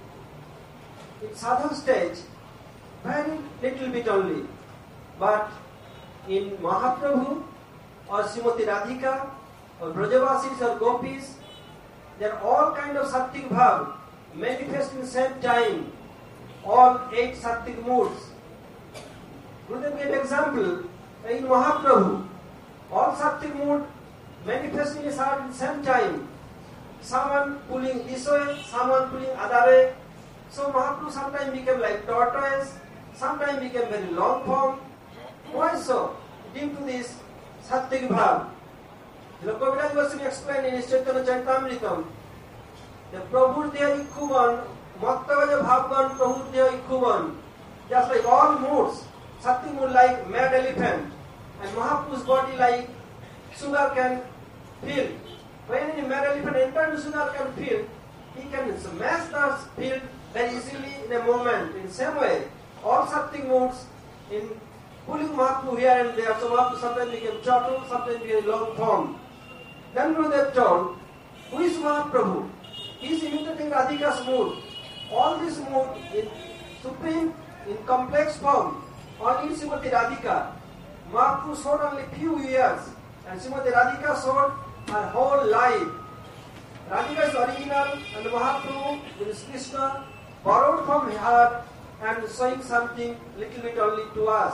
In sadhak stage, very little bit only. But in Mahaprabhu or Srimati Radhika or Brajavasis or Gopis, there are all kind of Sattvic Bhav manifest in same time, all eight Sattvic moods. Gurudev gave example in Mahaprabhu, all Sattvic mood manifest in the same time. Someone pulling this way, someone pulling other way. So Mahaprabhu sometimes became like tortoise, sometimes became very long form. Why so? Due to this Sattvic Bhav. The Kaviraj Goswami explained in his Chaitanya Charitamritam, the Prabhur Deha Ikhuban, Mattavaja Bhavgan Prabhur Deha Ikhuban, just like all moods, Sattvic mood like mad elephant, and Mahaprabhu's body like sugar can fill. When a mad elephant enters the sugar cane field, he can smash the field very easily in a moment. In the same way, all Sattvic moods in pulling Mahaprabhu here and there, so Mahaprabhu sometimes became turtle, sometimes became long form. Then Gurudev told, who is Mahaprabhu? He is imitating Radhika's mood. All this mood in supreme, in complex form, only Srimati Radhika. Mahaprabhu showed only few years, and Srimati Radhika showed her whole life. Radhika is original, and Mahaprabhu, with Krishna, borrowed from her and showing something little bit only to us.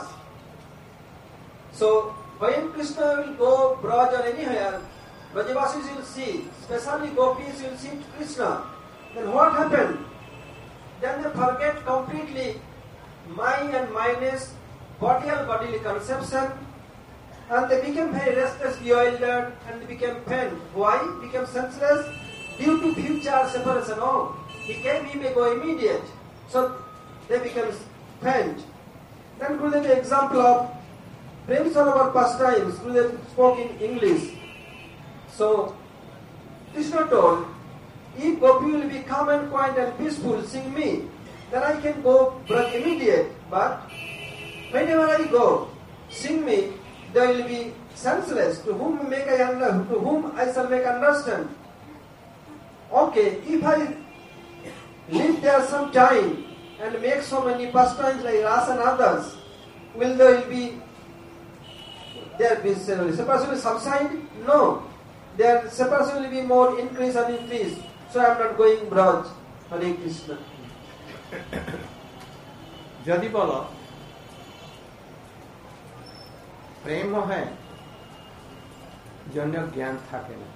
So, when Krishna will go Braj or anywhere, Brajavasis will see, especially Gopis will see Krishna. Then what happened? Then they forget completely my and minus, body and bodily conception, and they became very restless, bewildered, and they became faint. Why? Became senseless? Due to future separation. Oh, he came, he may go immediate. So they became faint. Then Gurudev the example of Prem Sarovar pastimes. Gurudev spoke in English. So Krishna told, if Gopi will be calm and quiet and peaceful, sing me, then I can go Braj immediate. But whenever I go, sing me, they will be senseless. To whom make I under, to whom I shall make understand. Okay, if I live there some time and make so many pastimes like Ras and others, will there be there be separation will subside? No. Their separation will be more increase and increase. So I am not going Braj. Hare Krishna. যদি বলো প্রেম है जन्य ज्ञान থাকে না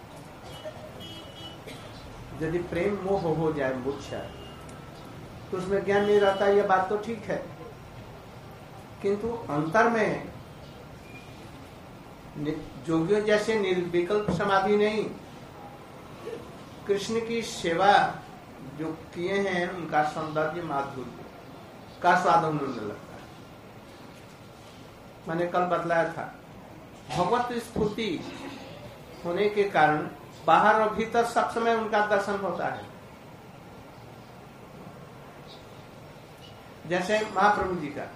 यदि प्रेम मोह हो जाए मूर्छा तो उसमें ज्ञान नहीं रहता, यह बात तो ठीक है, किंतु अंतर में जोगियों जैसे निर्विकल्प समाधि नहीं, कृष्ण की सेवा जो किए हैं उनका सौंदर्य माधुर्य का स्वाद उन्होंने लगता है। मैंने कल बतलाया था, भगवत स्फूर्ति होने के कारण बाहर और भीतर सब समय उनका दर्शन होता है। जैसे महाप्रभु जी का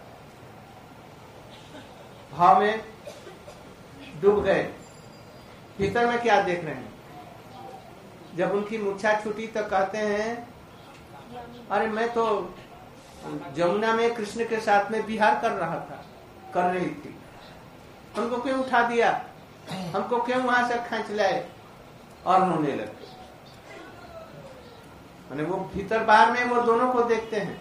भाव में डूब गए, भीतर में क्या देख रहे हैं? जब उनकी मूर्छा छूटी तो कहते हैं अरे मैं तो जमुना में कृष्ण के साथ में विहार कर रहा था, कर रही थी, हमको क्यों उठा दिया, हमको क्यों वहां से खींच लाए और रोने लगे। माने वो भीतर बाहर में वो दोनों को देखते हैं।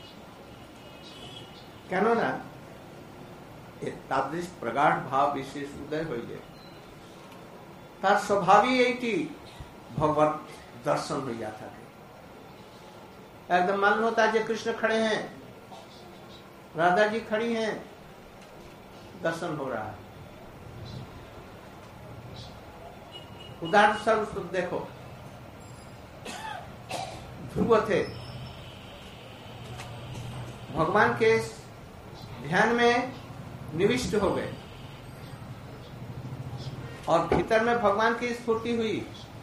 कहनो ना तादृश प्रगाढ़ भाव विशेष उदय हो जाए तार स्वभावी यही भगवत दर्शन हो जाता है। एकदम मालूम होता है जो कृष्ण खड़े हैं, राधा जी खड़ी हैं, दर्शन हो रहा है। उदाहरण स्वरूप देखो, ध्रुव थे, भगवान के ध्यान में निविष्ट हो गए और भीतर में भगवान की स्फूर्ति हुई,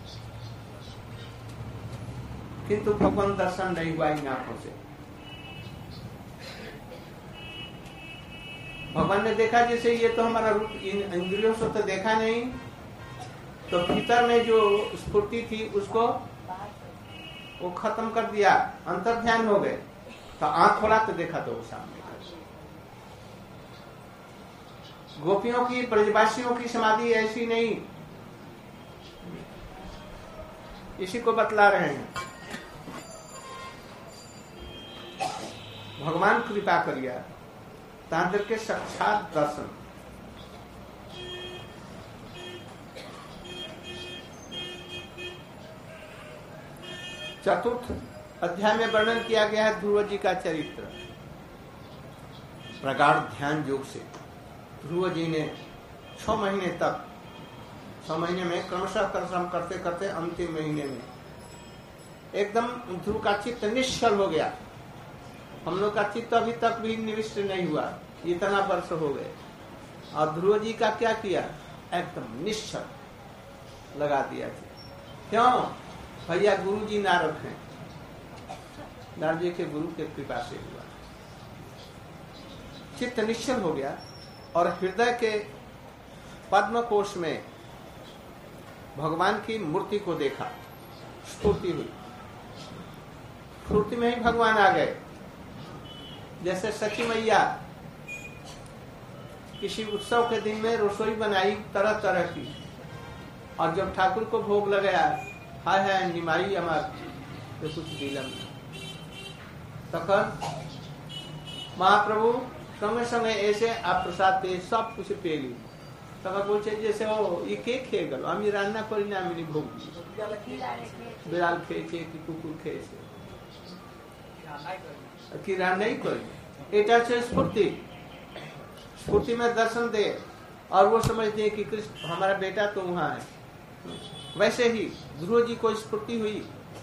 किंतु भगवान दर्शन नहीं हुआ इन आंखों से। भगवान ने देखा जैसे ये तो हमारा रूप इन इंद्रियों से तो देखा नहीं, तो भीतर में जो स्फूर्ति थी उसको वो खत्म कर दिया, अंतर ध्यान हो गए। तो आंख खोला तो देखा तो वो सामने। गोपियों की, ब्रजवासियों की समाधि ऐसी नहीं, इसी को बतला रहे हैं। भगवान कृपा करिया तांत्र के साक्षात दर्शन। चतुर्थ अध्याय में वर्णन किया गया है ध्रुव जी का चरित्र। प्रगाढ़ ध्यान योग से ध्रुव जी ने छह महीने तक, छह महीने में क्रमशः परिश्रम करते करते अंतिम महीने में एकदम ध्रुव का चित्त निश्चल हो गया। हम लोग का चित्त अभी तक भी निविष्ट नहीं हुआ, इतना वर्ष हो गए। और ध्रुव जी का क्या किया? एकदम निश्चल लगा दिया। क्यों? भैया गुरु जी नारद हैं, नारद जी के गुरु के कृपा से हुआ। चित्त निश्चल हो गया और हृदय के पद्म कोश में भगवान की मूर्ति को देखा, स्फूर्ति हुई। स्फूर्ति में ही भगवान आ गए। जैसे सखी मैया किसी उत्सव के दिन में रसोई बनाई तरह तरह की, और जब ठाकुर को भोग लगाया, हाय हाय निमाई अमर जो कुछ दिलम, तक महाप्रभु संगे संगे ऐसे आप प्रसाद दे सब कुछ पेली। तक बोलছে जैसे ओ ये के খেয়ে গেল, আমি রান্না করি না, আমি ভোগ দিই। বিড়াল খেয়েছে কি কুকুর খেয়েছে কি রান্নাই করি। এটা হচ্ছে स्फूर्ति। स्फूर्ति में दर्शन दे और वो समझते हैं कि कृष्ण हमारा बेटा तो वहां है। वैसे ही ध्रुव जी को स्फूर्ति हुई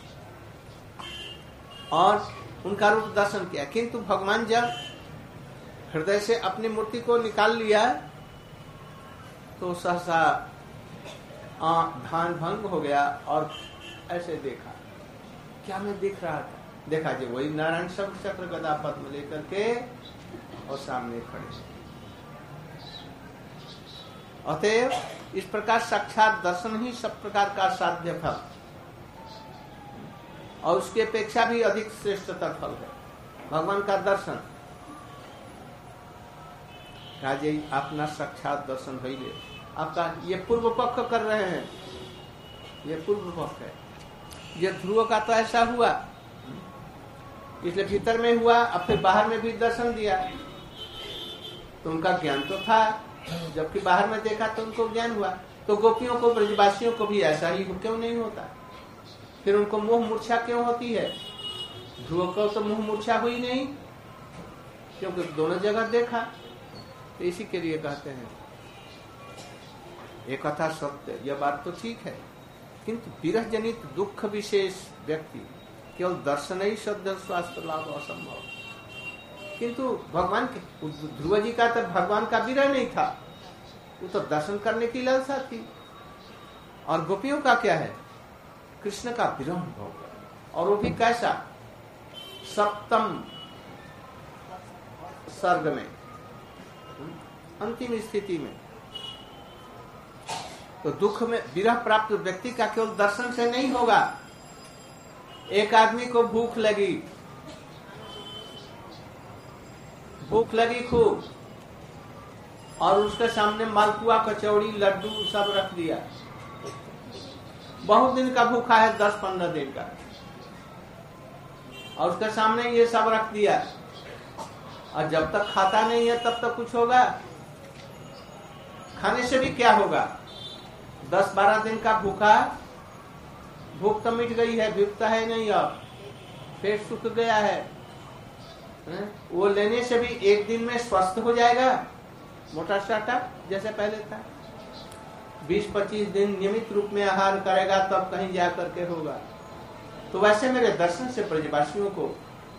और उनका रूप दर्शन किया, किंतु भगवान जब हृदय से अपनी मूर्ति को निकाल लिया तो सहसा ध्यान भंग हो गया और ऐसे देखा, क्या मैं देख रहा था? देखा जी वही नारायण शंख चक्र गदा पद्म लेकर के और सामने खड़े। अतएव इस प्रकार साक्षात दर्शन ही सब प्रकार का साध्य फल और उसकी अपेक्षा भी अधिक श्रेष्ठतर फल है भगवान का दर्शन। राजे अपना साक्षात दर्शन भइले आपका ये पूर्व पक्ष कर रहे हैं, ये पूर्व पक्ष है। ये ध्रुव का तो ऐसा हुआ, इसलिए भीतर में हुआ, अब फिर बाहर में भी दर्शन दिया तो उनका ज्ञान तो था, जबकि बाहर में देखा तो उनको ज्ञान हुआ। तो गोपियों को ब्रजवासियों को भी ऐसा ही क्यों नहीं होता? फिर उनको मोह मूर्छा क्यों होती है? ध्रुव को तो मोह मूर्छा हुई नहीं, क्योंकि दोनों जगह देखा। तो इसी के लिए कहते हैं एक कथा सत्य, यह बात तो ठीक है, किंतु विरह जनित दुख विशेष व्यक्ति केवल दर्शन ही श्रद्धा स्वास्थ्य लाभ असंभव। किंतु भगवान के ध्रुव जी का तो भगवान का विरह नहीं था, वो तो दर्शन करने की लालसा थी। और गोपियों का क्या है? कृष्ण का विरह अनुभव, और वो भी कैसा? सप्तम सर्ग में, अंतिम स्थिति में। तो दुख में विरह प्राप्त व्यक्ति का केवल दर्शन से नहीं होगा। एक आदमी को भूख लगी, भूख लगी खूब, और उसके सामने मालपुआ, कचौड़ी, लड्डू सब रख दिया। बहुत दिन का भूखा है, दस पंद्रह दिन का, और उसके सामने ये सब रख दिया, और जब तक खाता नहीं है तब तक कुछ होगा? खाने से भी क्या होगा? दस बारह दिन का भूखा, भूख तो मिट गई है, भूखता है नहीं, अब पेट सूख गया है, है? वो लेने से भी एक दिन में स्वस्थ हो जाएगा, मोटा साटा जैसे पहले था। बीस पच्चीस दिन नियमित रूप में आहार करेगा तब कहीं जा करके होगा। तो वैसे मेरे दर्शन से ब्रजवासियों को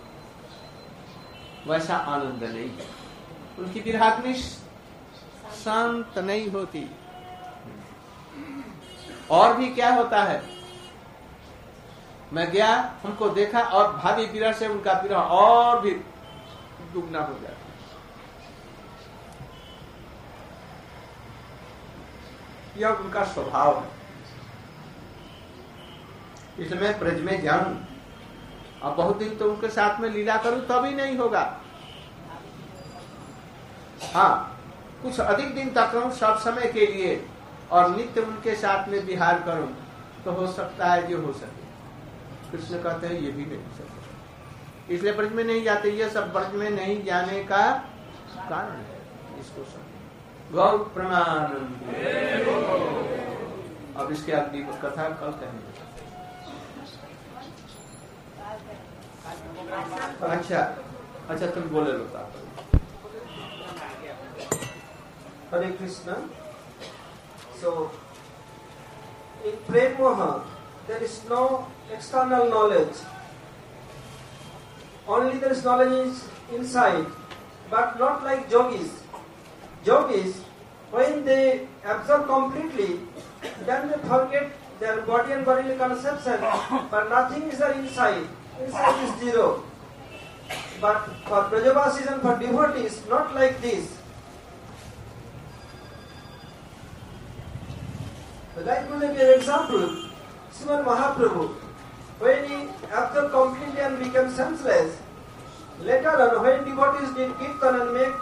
वैसा आनंद नहीं है, उनकी विरहाग्नि शांत नहीं होती। और भी क्या होता है? मैं गया, हमको देखा, और भावी विरह से उनका विरह और भी दुगना हो जाता। यह उनका स्वभाव है। इसलिए मैं ब्रज में जाऊं और बहुत दिन तो उनके साथ में लीला करूं तभी नहीं होगा। हाँ, कुछ अधिक दिन तक रहूं सब समय के लिए और नित्य उनके साथ में विहार करूं तो हो सकता है जो हो सके। कृष्ण कहते हैं ये भी नहीं हो सकता, इसलिए ब्रज में नहीं जाते। ये सब ब्रज में नहीं जाने का कारण है, इसको समझो। गौ प्रमानंद। अब इसके अगली कथा कल कहेंगे। अच्छा अच्छा तुम बोले लो। Hare Krishna. So, in Prem Moha, there is no external knowledge. Only there is knowledge is inside, but not like yogis. Yogis, when they absorb completely, then they forget their body and bodily conception, but nothing is there inside. Inside is zero. But for Brajavasis and for devotees, not like this. Like to give an example, Srimad Mahaprabhu, when he absorbed completely and became senseless, later on when devotees did kirtan and make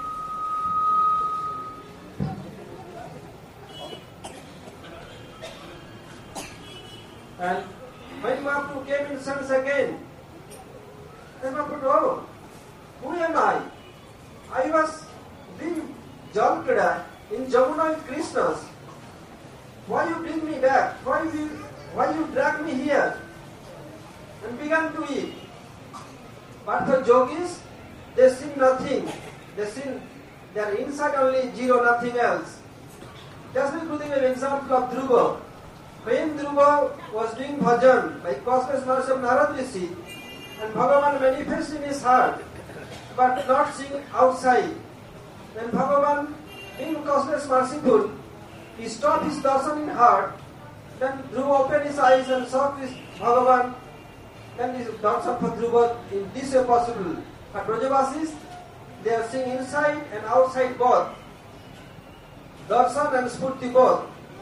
and when Mahaprabhu came in sense again, then Mahaprabhu, oh, who am I? I was being Jalkada in Jamuna with Krishna's. Why you bring me back? Why you, why you drag me here? And began to eat. But for yogis, they see nothing. They see their inside only zero, nothing else. Just like giving an example of Dhruva. When Dhruva was doing bhajan by cosmic knowledge of Narad Rishi, and Bhagavan manifests in his heart, but not seeing outside. When Bhagavan, being cosmic merciful, he stopped his darshan in heart, then Dhruva opened his eyes and saw this Bhagavan, then his darshan for Dhruva in this way possible. But Brajavasis, they are seeing inside and outside both. darshan and spurti both.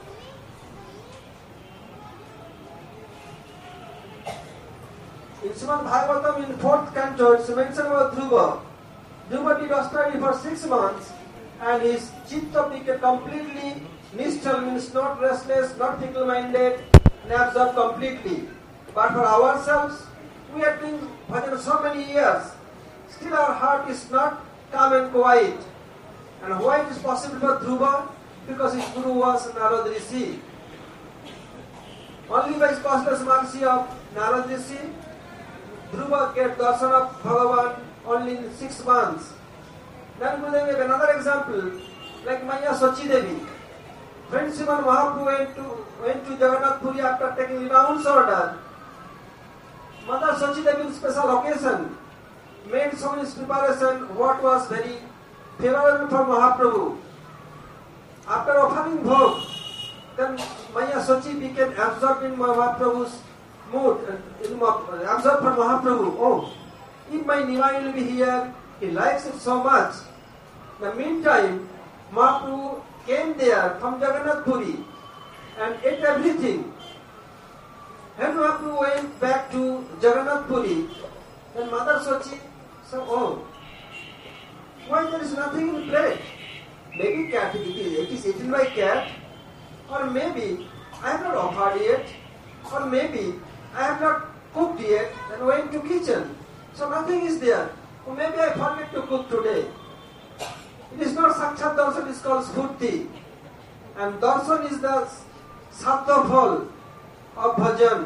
In Srimad Bhagavatam in fourth canto, it's mentioned about Dhruva. Dhruva did austerity for six months and his chitta became completely nischal, means not restless, not fickle-minded, and absorbed completely. But for ourselves, we are doing bhajan so many years, still our heart is not calm and quiet. And why it is possible for Dhruva? Because his guru was Narad Rishi. Only by causeless mercy of Narad Rishi, Dhruva get darshan of Bhagavan only in six months. Then Gurudev gave another example, like Maya Sachi Devi. When Sriman Mahaprabhu went to, went to Jagannath Puri after taking renounce order, Mother Sachi Devi in special occasion made so many preparation what was very favorable for Mahaprabhu. After offering bhog, then Maya Sachi became absorbed in Mahaprabhu's mood, in, absorbed for Mahaprabhu. Oh, if my Nimai will be here, he likes it so much. In the meantime, Mahaprabhu came there from Jagannath Puri and ate everything. When Mahaprabhu went back to Jagannath Puri, then Mother Sachi said, oh, why there is nothing in plate? Maybe cat, it is, it is eaten by cat, or maybe I have not offered yet, or maybe I have not cooked yet and went to kitchen. So nothing is there. Or maybe I forget to cook today. It is not Sakshat Darshan, it is called Spurti. And Darshan is the Sattva Phal of Bhajan.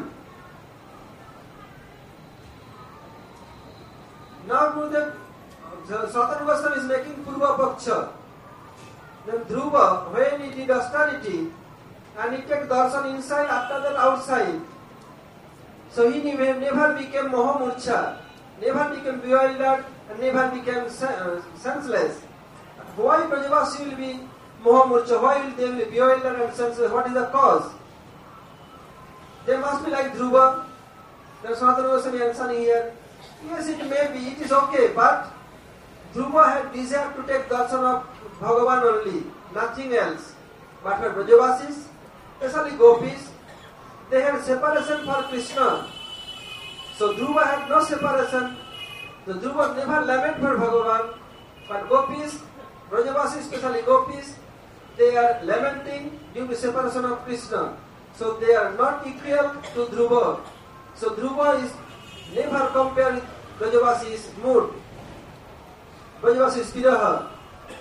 Now Gurudev, Satana Goswami is making Purva Paksha. Then Dhruva, when he did austerity, and he took darshan inside, after that outside, so he never became Mohamurcha, never became bewildered, and never became senseless. Why Brajavasi will be Mohamurcha? Why will they be bewildered and senseless? What is the cause? They must be like Dhruva. There is Sanatana Goswami answering here. Yes, it may be, it is okay, but Dhruva had desired to take darshan of Bhagavan only, nothing else. But for Brajavasis, especially Gopis, they had separation for Krishna. So Dhruva had no separation. The Dhruva never lament for Bhagavan, but Gopis, Brajavasis, especially Gopis, they are lamenting due to separation of Krishna. So they are not equal to Dhruva. So Dhruva is never compared with Brajavasi's mood. Brajavasi's viraha.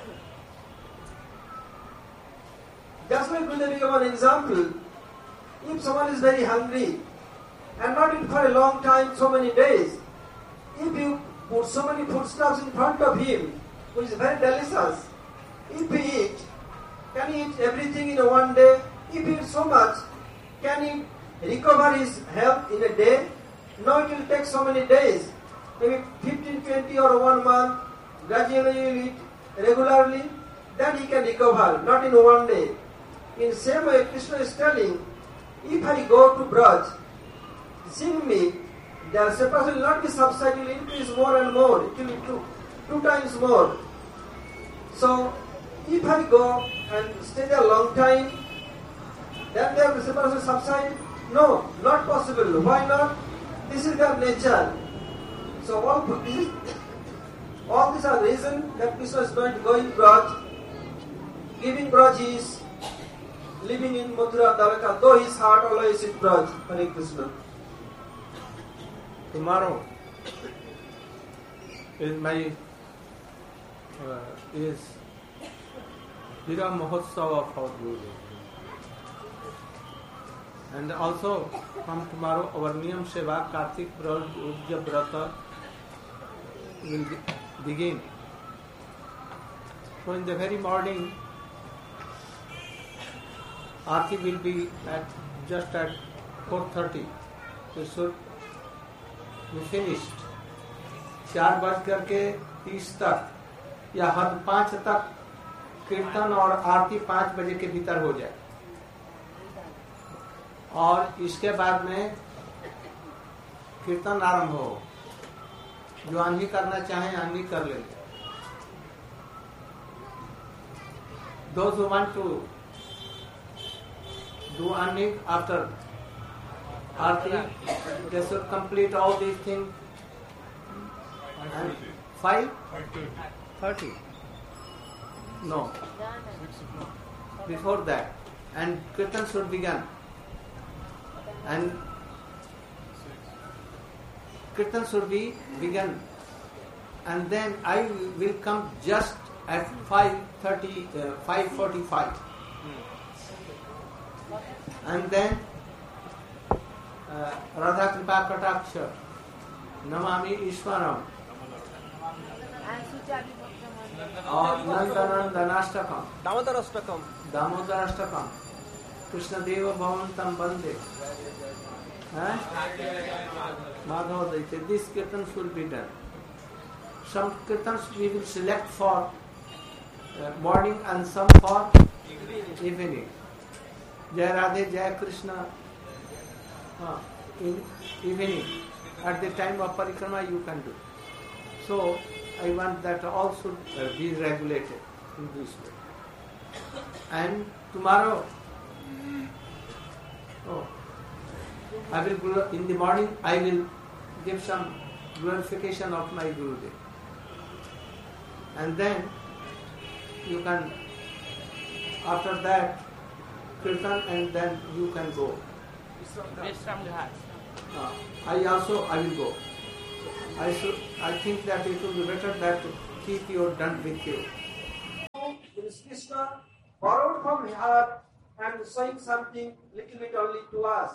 Just like Gurudev gave an example, if someone is very hungry and not eat for a long time, so many days, if you put so many foodstuffs in front of him, which is very delicious, if he eat, can he eat everything in a one day? If he eats so much, can he recover his health in a day? No, it will take so many days, maybe fifteen, twenty or one month, gradually he will eat regularly, then he can recover, not in one day. In the same way, Krishna is telling, if I go to Braj, sing me, their separation will not be subsided, it will increase more and more, it will be two, two times more. So, if I go and stay there a long time, then their separation will subside? No, not possible. Why not? This is their nature. So, all this is, all these are reasons that Krishna is not going Braj. Giving Braj is living in Mathura Dwaraka, though his heart always is in Braj. Hare Krishna. Tomorrow is my uh, is Vira Mahotsav of our Guru. And also from tomorrow our Niyam Seva Kartik Prajya Brata will begin. So in the very morning, Aarti will be at just at four thirty. So should be finished. चार बज करके तीस तक या हद पाँच तक कीर्तन और आरती पाँच बजे के भीतर हो जाए और इसके बाद में कीर्तन आरंभ हो। जो आंधी करना चाहे आंधी कर ले। those who want to do earning after Aarti, they should complete all these things. And five? Thirty. No. Before that. And Kirtan should begin. And Kirtan should be begun. And then I will come just at five thirty, uh, five forty-five. And then uh, Radha Kripa Kataksha, Namami Ishwaram, और नंदनंदनाष्टकम दामोदराष्टकम दामोदराष्टकम कृष्ण देव भवंतम वंदे Madhava Daitya. This kirtans will be done. Some kirtans we will select for uh, morning and some for evening. Jai Radhe, Jai Krishna. Uh, in evening, at the time of parikrama you can do. So I want that all should uh, be regulated in this way. And tomorrow, oh, I will in the morning I will give some glorification of my Gurudev. And then you can, after that, kirtan, and then you can go. Uh, I also I will go. I should. I think that it will be better that to keep your done with you. Krishna borrowed from her and showing something little bit only to us.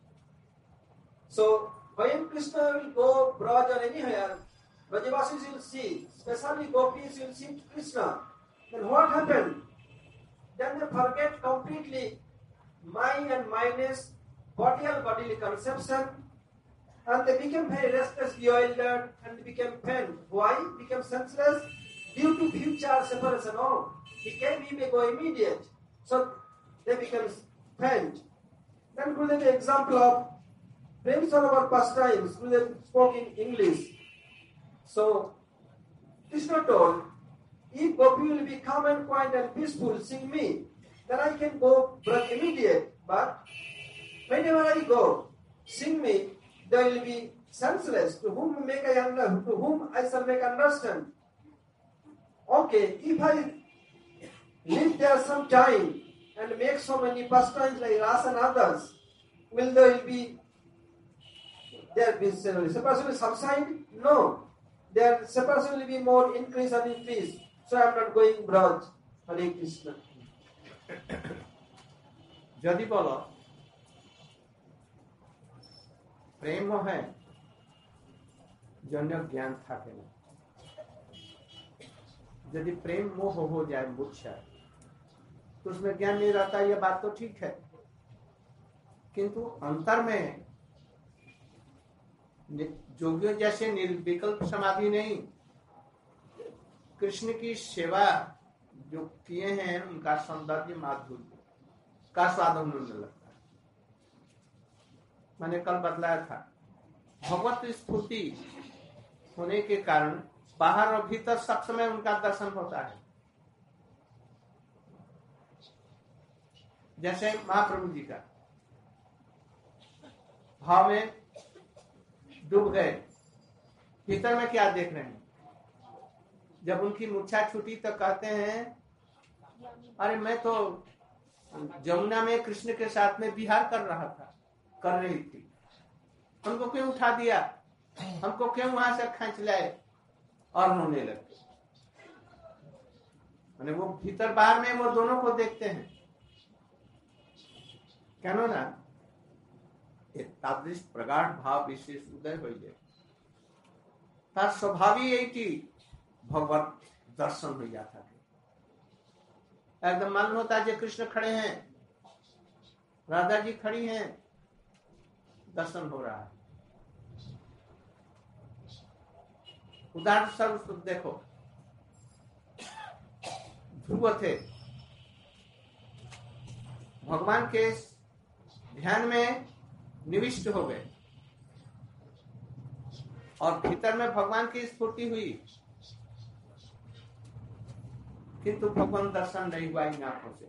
So when Krishna will go Braj or anywhere, Brajavasis will see, especially gopis will see Krishna. Then what happened? Then they forget completely my and minus body and bodily conception, and they became very restless, bewildered, and they became pained. Why? Became senseless due to future separation. Oh, he came, he may go immediate. So they became pained. Then Gurudev the example of Prem Sarovar pastimes. Gurudev spoke in English. So Krishna told, if Gopi will be calm and quiet and peaceful, sing me, then I can go Braj immediate. But whenever I go, sing me, they will be senseless. To whom make I under, to whom I shall make understand. Okay, if I live there some time and make so many pastimes like Ras and others, will there be there be separation will subside? No. Their separation will be more increase and increase. So I am not going Braj. Hare Krishna. যদি বলো প্রেম है जन्य ज्ञान থাকে না यदि प्रेम मोह हो जाए मूर्छा तो उसमें ज्ञान नहीं रहता, यह बात तो ठीक है, किंतु अंतर में जोगियों जैसे निर्विकल्प समाधि नहीं, कृष्ण की सेवा जो किए हैं उनका सौंदर्य माधुर्य का स्वाद उन्होंने लगता है। मैंने कल बतलाया था, भगवत स्फूर्ति होने के कारण बाहर और भीतर सब समय उनका दर्शन होता है। जैसे महाप्रभु जी का भाव में डूब गए, भीतर में क्या देख रहे हैं? जब उनकी मूर्छा छूटी तो कहते हैं, अरे मैं तो जमुना में कृष्ण के साथ में विहार कर रहा था, कर रही थी, हमको क्यों उठा दिया, हमको क्यों वहां से खींच लाए? और रोने लगते। माने वो भीतर बाहर में वो दोनों को देखते हैं। কেন না তাদৃশ প্রগাঢ় ভাব বিশেষ উদয় হয়ে যায়, তার স্বভাবই এইটি भगवत दर्शन हो जाता है। एकदम मालूम होता है जो कृष्ण खड़े हैं, राधा जी खड़ी हैं, दर्शन हो रहा है। उदाहरण स्वरूप देखो, ध्रुव थे, भगवान के ध्यान में निविष्ट हो गए और भीतर में भगवान की स्फूर्ति हुई, किंतु भगवान दर्शन नहीं हुआ इन आंखों से।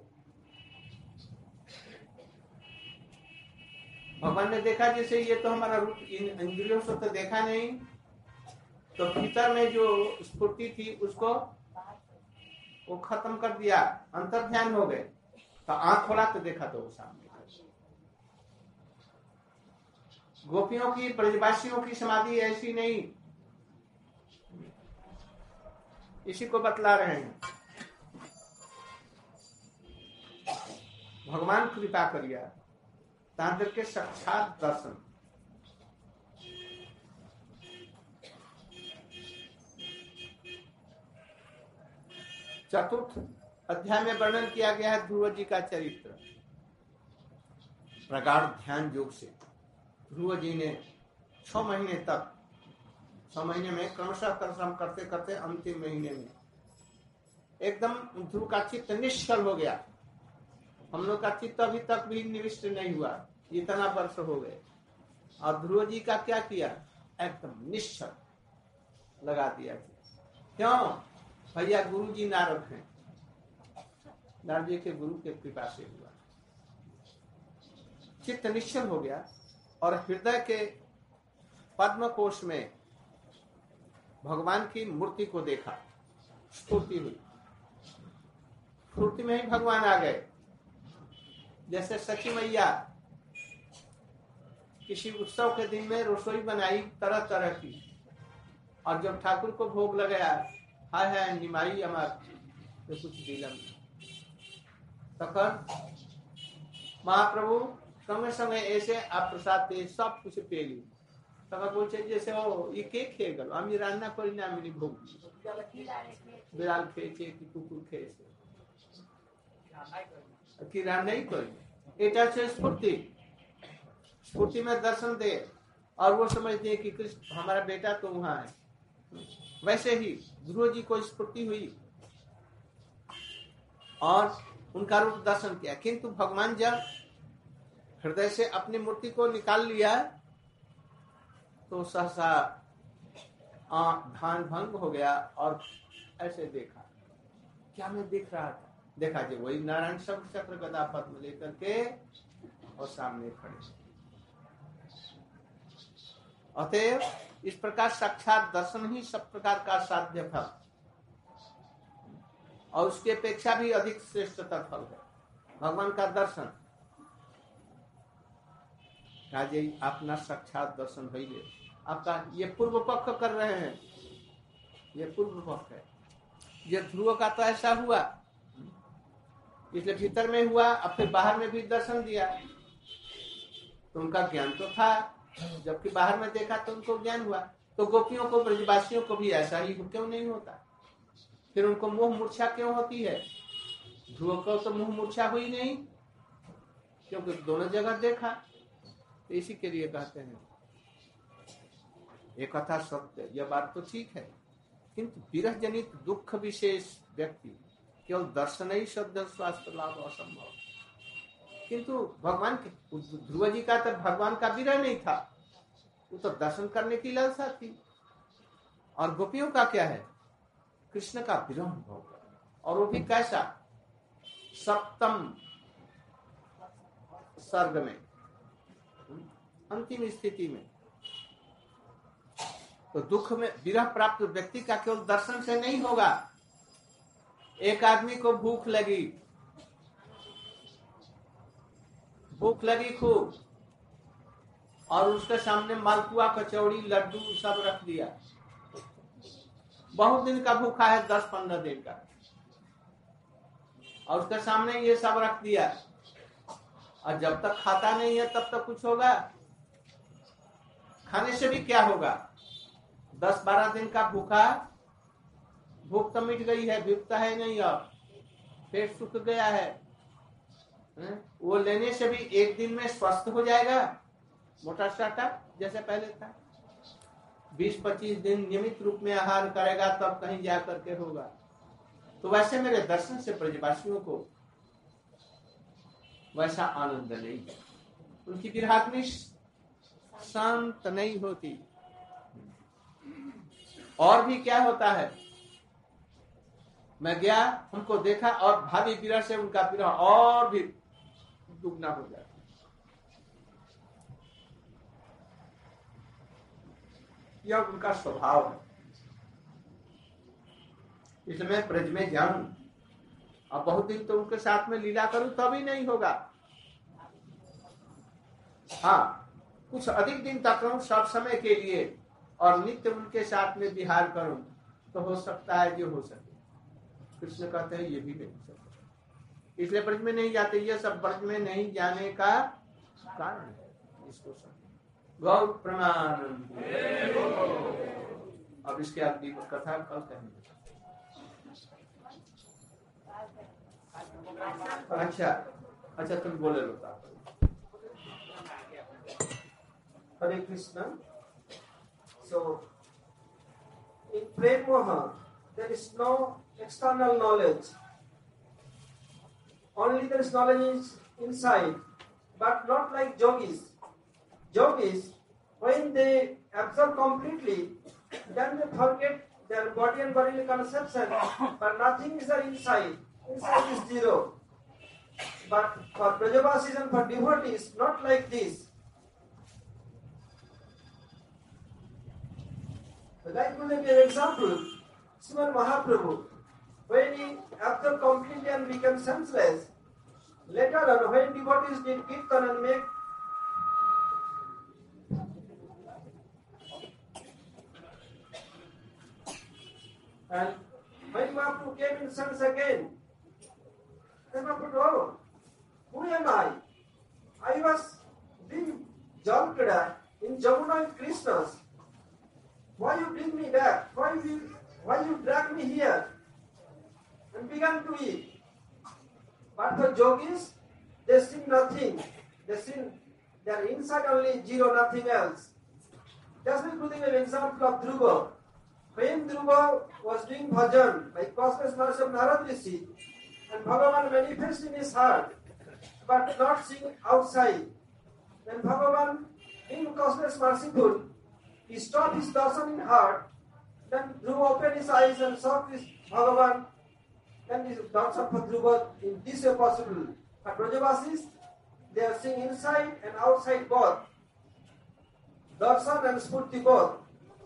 भगवान ने देखा जैसे ये तो हमारा रूप इन इंद्रियों से तो देखा नहीं, तो भीतर में जो स्फूर्ति थी उसको वो खत्म कर दिया, अंतर ध्यान हो गए। तो आंख खोला तो देखा तो वो सामने। गोपियों की, ब्रजवासियों की समाधि ऐसी नहीं, इसी को बतला रहे हैं। भगवान कृपा करिया तांत्र के साक्षात दर्शन। चतुर्थ अध्याय में वर्णन किया गया है ध्रुव जी का चरित्र। प्रगाढ़ ध्यान योग से ध्रुव जी ने छह महीने तक, छह महीने में क्रमशः परिश्रम करते करते अंतिम महीने में एकदम ध्रुव का चित्त निश्चल हो गया। हम लोग का चित्त अभी तक भी निविष्ट नहीं हुआ, इतना वर्ष हो गए। और ध्रुव जी का क्या किया, एकदम निश्चल लगा दिया। क्यों भैया, गुरु जी नारद हैं, नारद जी के गुरु के कृपा से हुआ। चित्त निश्चल हो गया और हृदय के पद्म कोश में भगवान की मूर्ति को देखा, स्फूर्ति हुई। स्फूर्ति में ही भगवान आ गए। जैसे सखी मैया किसी उत्सव के दिन में रसोई बनाई तरह तरह की, और जब ठाकुर को भोग लगाया, हाय हाय निमाई अमर तो कुछ दिलम तकर महाप्रभु संगे संगे ऐसे आप प्रसाद दे सब कुछ पेली तक बोलছে जैसे ओ ये के খেয়ে গেল, আমি রান্না করি না, আমি ভোগ বিড়াল খেয়েছে কি কুকুর খেয়েছে কি রান্নাই করি। এটা হচ্ছে स्फूर्ति। स्फूर्ति में दर्शन दे और वो समझते हैं कि कृष्ण हमारा बेटा तो वहां है। वैसे ही ध्रुव जी को स्फूर्ति हुई और उनका रूप दर्शन किया। किंतु भगवान जब हृदय से अपनी मूर्ति को निकाल लिया तो सहसा ध्यान भंग हो गया और ऐसे देखा, क्या मैं देख रहा था, देखा जी वही नारायण शंख चक्र गदा पद्म लेकर के और सामने खड़े। अतएव इस प्रकार साक्षात दर्शन ही सब प्रकार का साध्य फल और उसकी अपेक्षा भी अधिक श्रेष्ठतर फल है भगवान का दर्शन। राजे अपना साक्षात दर्शन भइले। आपका ये पूर्व पक्ष कर रहे हैं, ये पूर्व पक्ष है। ये ध्रुव का तो ऐसा हुआ, इसलिए भीतर में हुआ, अब फिर बाहर में भी दर्शन दिया तो उनका ज्ञान तो था, जबकि बाहर में देखा तो उनको ज्ञान हुआ। तो गोपियों को, ब्रजवासियों को भी ऐसा ही क्यों नहीं होता? फिर उनको मोह मूर्छा क्यों होती है? ध्रुव को तो मोह मूर्छा हुई नहीं, क्योंकि दोनों जगह देखा। तो इसी के लिए कहते हैं एक कथा सत्य, यह बात तो ठीक है, किंतु विरह जनित दुख विशेष व्यक्ति केवल दर्शन ही शब्द स्वास्थ्य लाभ असंभव। किंतु भगवान के ध्रुव जी का तो भगवान का विरह नहीं था, वो तो दर्शन करने की लालसा थी। और गोपियों का क्या है? कृष्ण का विरह अनुभव, और वो भी कैसा? सप्तम सर्ग में, अंतिम स्थिति में। तो दुख में विरह प्राप्त व्यक्ति का केवल दर्शन से नहीं होगा। एक आदमी को भूख लगी, भूख लगी खूब, और उसके सामने मालपुआ, कचौड़ी, लड्डू सब रख दिया। बहुत दिन का भूखा है, दस पंद्रह दिन का, और उसके सामने ये सब रख दिया, और जब तक खाता नहीं है तब तक कुछ होगा? खाने से भी क्या होगा? दस बारह दिन का भूखा, भूख तो मिट गई है, भूखता है नहीं, अब पेट सूख गया है, वो लेने से भी एक दिन में स्वस्थ हो जाएगा, मोटा साटा जैसे पहले था। बीस पच्चीस दिन नियमित रूप में आहार करेगा तब कहीं जा करके होगा। तो वैसे मेरे दर्शन से ब्रजवासियों को वैसा आनंद नहीं है, उनकी विरहाग्नि शांत नहीं होती। और भी क्या होता है? मैं गया, उनको देखा और भावी विरह से उनका विरह और भी दुगना हो जाता। यह उनका स्वभाव है। इसलिए मैं ब्रज में जाऊं और बहुत दिन तो उनके साथ में लीला करूं तभी नहीं होगा। हाँ, कुछ अधिक दिन तक रहूं सब समय के लिए और नित्य उनके साथ में विहार करूं तो हो सकता है जो हो सके। कृष्ण कहते हैं ये भी नहीं सकता, इसलिए ब्रज में नहीं जाते। ये सब ब्रज में नहीं जाने का कारण है। इसको सब गौर प्रमाण। अब इसके आगे कथा कल कहेंगे। अच्छा अच्छा तुम बोले लोटा। Hare Krishna. So, in Prem Moha, there is no external knowledge. Only there is knowledge is inside, but not like yogis. Yogis, when they absorb completely, then they forget their body and bodily conception, but nothing is there inside. Inside is zero. But for Brajavasis and for devotees, not like this. Like to give an example, Srimad Mahaprabhu, when he absorbed completely and became senseless, later on when devotees did kirtan and make and when Mahaprabhu came in sense again, then Mahaprabhu, oh, who am I? I was being jumped in Jamuna with Krishna's. Why you bring me back? Why you why you drag me here? And began to eat. But the yogis, they see nothing. They see their inside only zero, nothing else. Just like putting an example of Dhruva. When Dhruva was doing bhajan by cosmic mercy of Narad Rishi, and Bhagavan manifests in his heart, but not seeing outside. Then Bhagavan, being cosmic merciful, he stopped his darshan in heart, then Dhruva opened his eyes and saw his Bhagavan, then his darshan for Dhruva in this way possible. But Brajavasis, they are seeing inside and outside both. Darshan and Spurti both.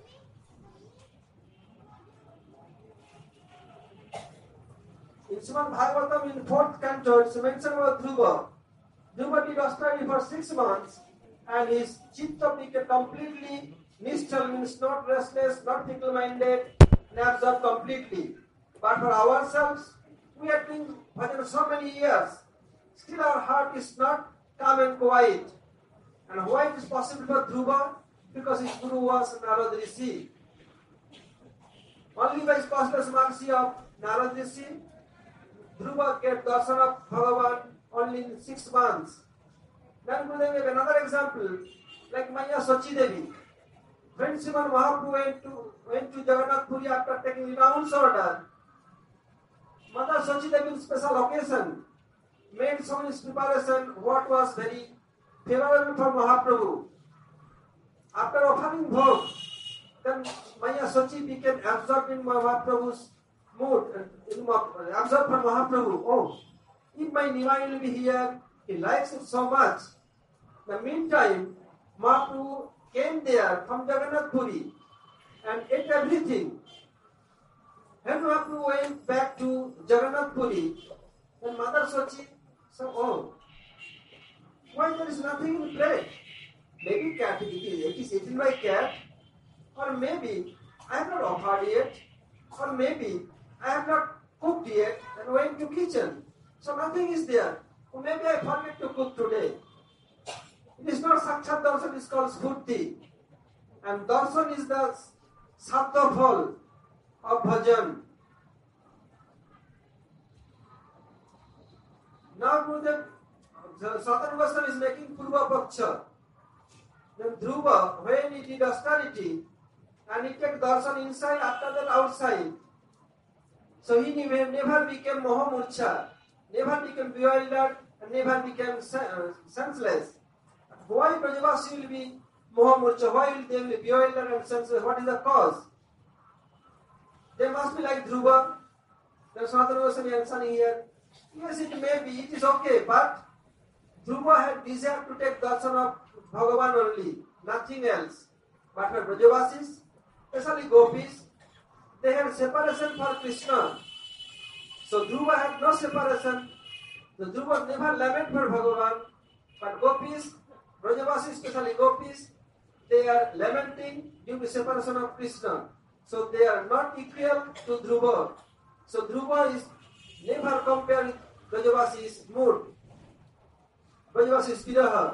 In Srimad Bhagavatam in fourth canto, it's mentioned about Dhruva. Dhruva did austerity for six months and his chitta became completely nischal, means not restless, not fickle-minded, and absorbed completely. But for ourselves, we are doing bhajan so many years. Still our heart is not calm and quiet. And why it is possible for Dhruva? Because his guru was Narad Rishi. Only by his possible mercy of Narad Rishi, Dhruva get darshan of Bhagavan only in six months. Then we have another example, like Maya Sachi Devi. When Srimad Mahaprabhu went to, went to Jagannath Puri after taking renounce order, Mother Sachi Devi in special occasion made so much preparation what was very favorable for Mahaprabhu. After offering bhog, then Maya Sachi became absorbed in Mahaprabhu's mood, absorbed for Mahaprabhu. Oh, if my Nimai will be here, he likes it so much. In the meantime, Mahaprabhu came there from Jagannath Puri and ate everything. When Mahaprabhu went back to Jagannath Puri, then Mother Sachi said, oh, why there is nothing in plate? Maybe cat, it is, it is eaten by cat, or maybe I have not offered yet, or maybe I have not cooked yet and went to kitchen. So nothing is there. Or maybe I forget to cook today. It is not Sakshat Darshan, it is called Spurti. And Darshan is the Sattva Phal of Bhajan. Now Gurudev, Sadhana Goswami is making Purva Paksha. Then Dhruva, when he did austerity, and he took darshan inside, after that outside. So he never became Mohamurcha, never became bewildered, and never became senseless. Why Brajavasi will be Mohamurcha? Why will they be bewildered and senseless? What is the cause? They must be like Dhruva. Then Sanatana Goswami answering here, yes, it may be, it is okay, but Dhruva had desired to take darshan of Bhagavan only, nothing else. But for Brajavasis, especially gopis, they had separation for Krishna. So Dhruva had no separation. The Dhruva never lament for Bhagavan, but gopis, Brajavasis, especially gopis, they are lamenting due to separation of Krishna. So they are not equal to Dhruva. So Dhruva is never compared with Brajavasi's mood. Brajavasi's viraha.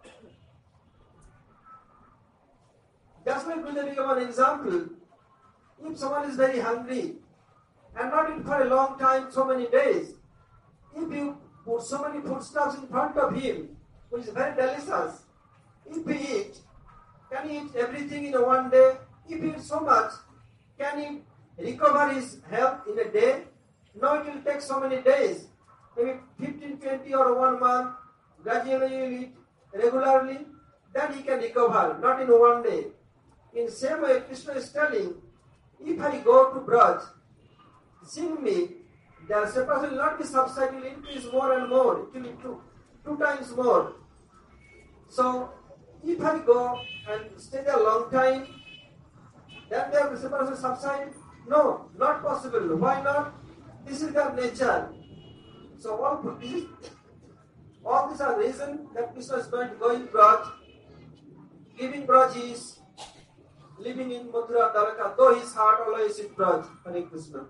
That's why Gurudev gave an example. If someone is very hungry and not eat for a long time, so many days, if you put so many foodstuffs in front of him, which is very delicious, if he eat, can he eat everything in a one day? If he eats so much, can he recover his health in a day? No, it will take so many days, maybe fifteen, twenty or one month. Gradually you eat regularly, then he can recover, not in one day. In same way, Krishna is telling, if I go to Braj, sing me, their separation will not be subsided, will increase more and more. It will be two, two times more. So, if I go and stay there a long time, then their separation subside? No, not possible. Why not? This is their nature. So, all this, all these are reasons that Krishna is not going Braj. Giving Braj is living in Mathura Dwaraka, though his heart always is Braj. Hare Krishna.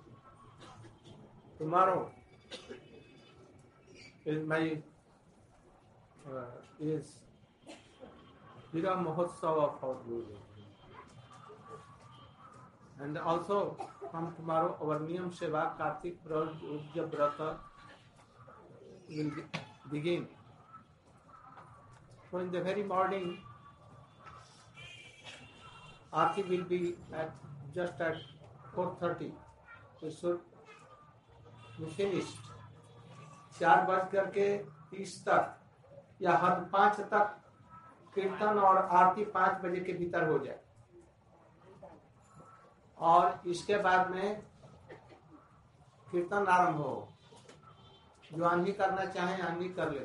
Tomorrow is my uh, is Vira Mahotsav of our Guru. And also from tomorrow our Niyam Seva Kartik Ujja Brata will begin. So in the very morning, Aarti will be at just at four thirty. We should be finished. चार बज करके तीस तक या हर पाँच तक कीर्तन और आरती पाँच बजे के भीतर हो जाए और इसके बाद में कीर्तन आरंभ हो। जो अन्य करना चाहे अन्य कर ले।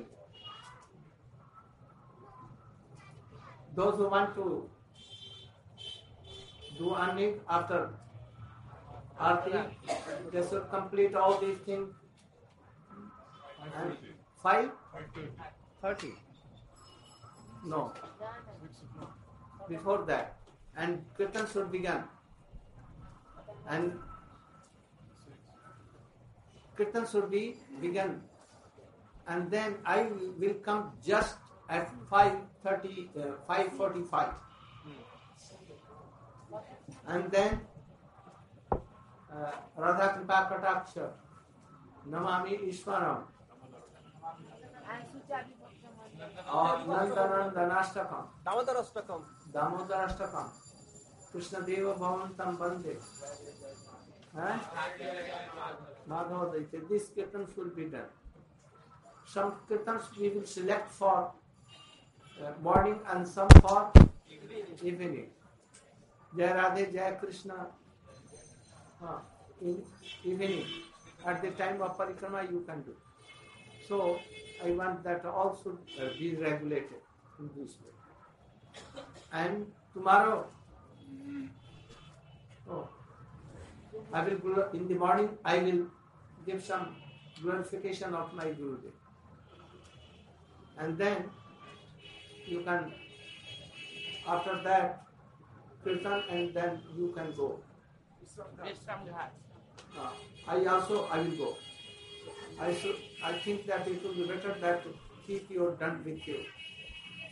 Those who want to do अन्य after Aarti, they should complete all these things. And five? Thirty. No. Before that. And Kirtan should begin. And Kirtan should be begun. And then I will come just at five thirty, uh, five forty-five. And then uh, Radha Kripa Kataksha, Namami Ishwaram, और Nandanandan दनाष्टकम Damodarastakam. दामोदराष्टकम Krishna देव भवंतम वंदे माधव दैत्य. This kirtan should be done. Some kirtans we will select for uh, morning and some for evening. Jai Radhe, Jai Krishna. Uh, in evening, at the time of parikrama you can do. So I want that all should uh, be regulated in this way. And tomorrow, oh, I will in the morning I will give some glorification of my Gurudev. And then you can, after that, kirtan, and then you can go. Uh, I also I will go. I should. I think that it will be better that to keep your done with you.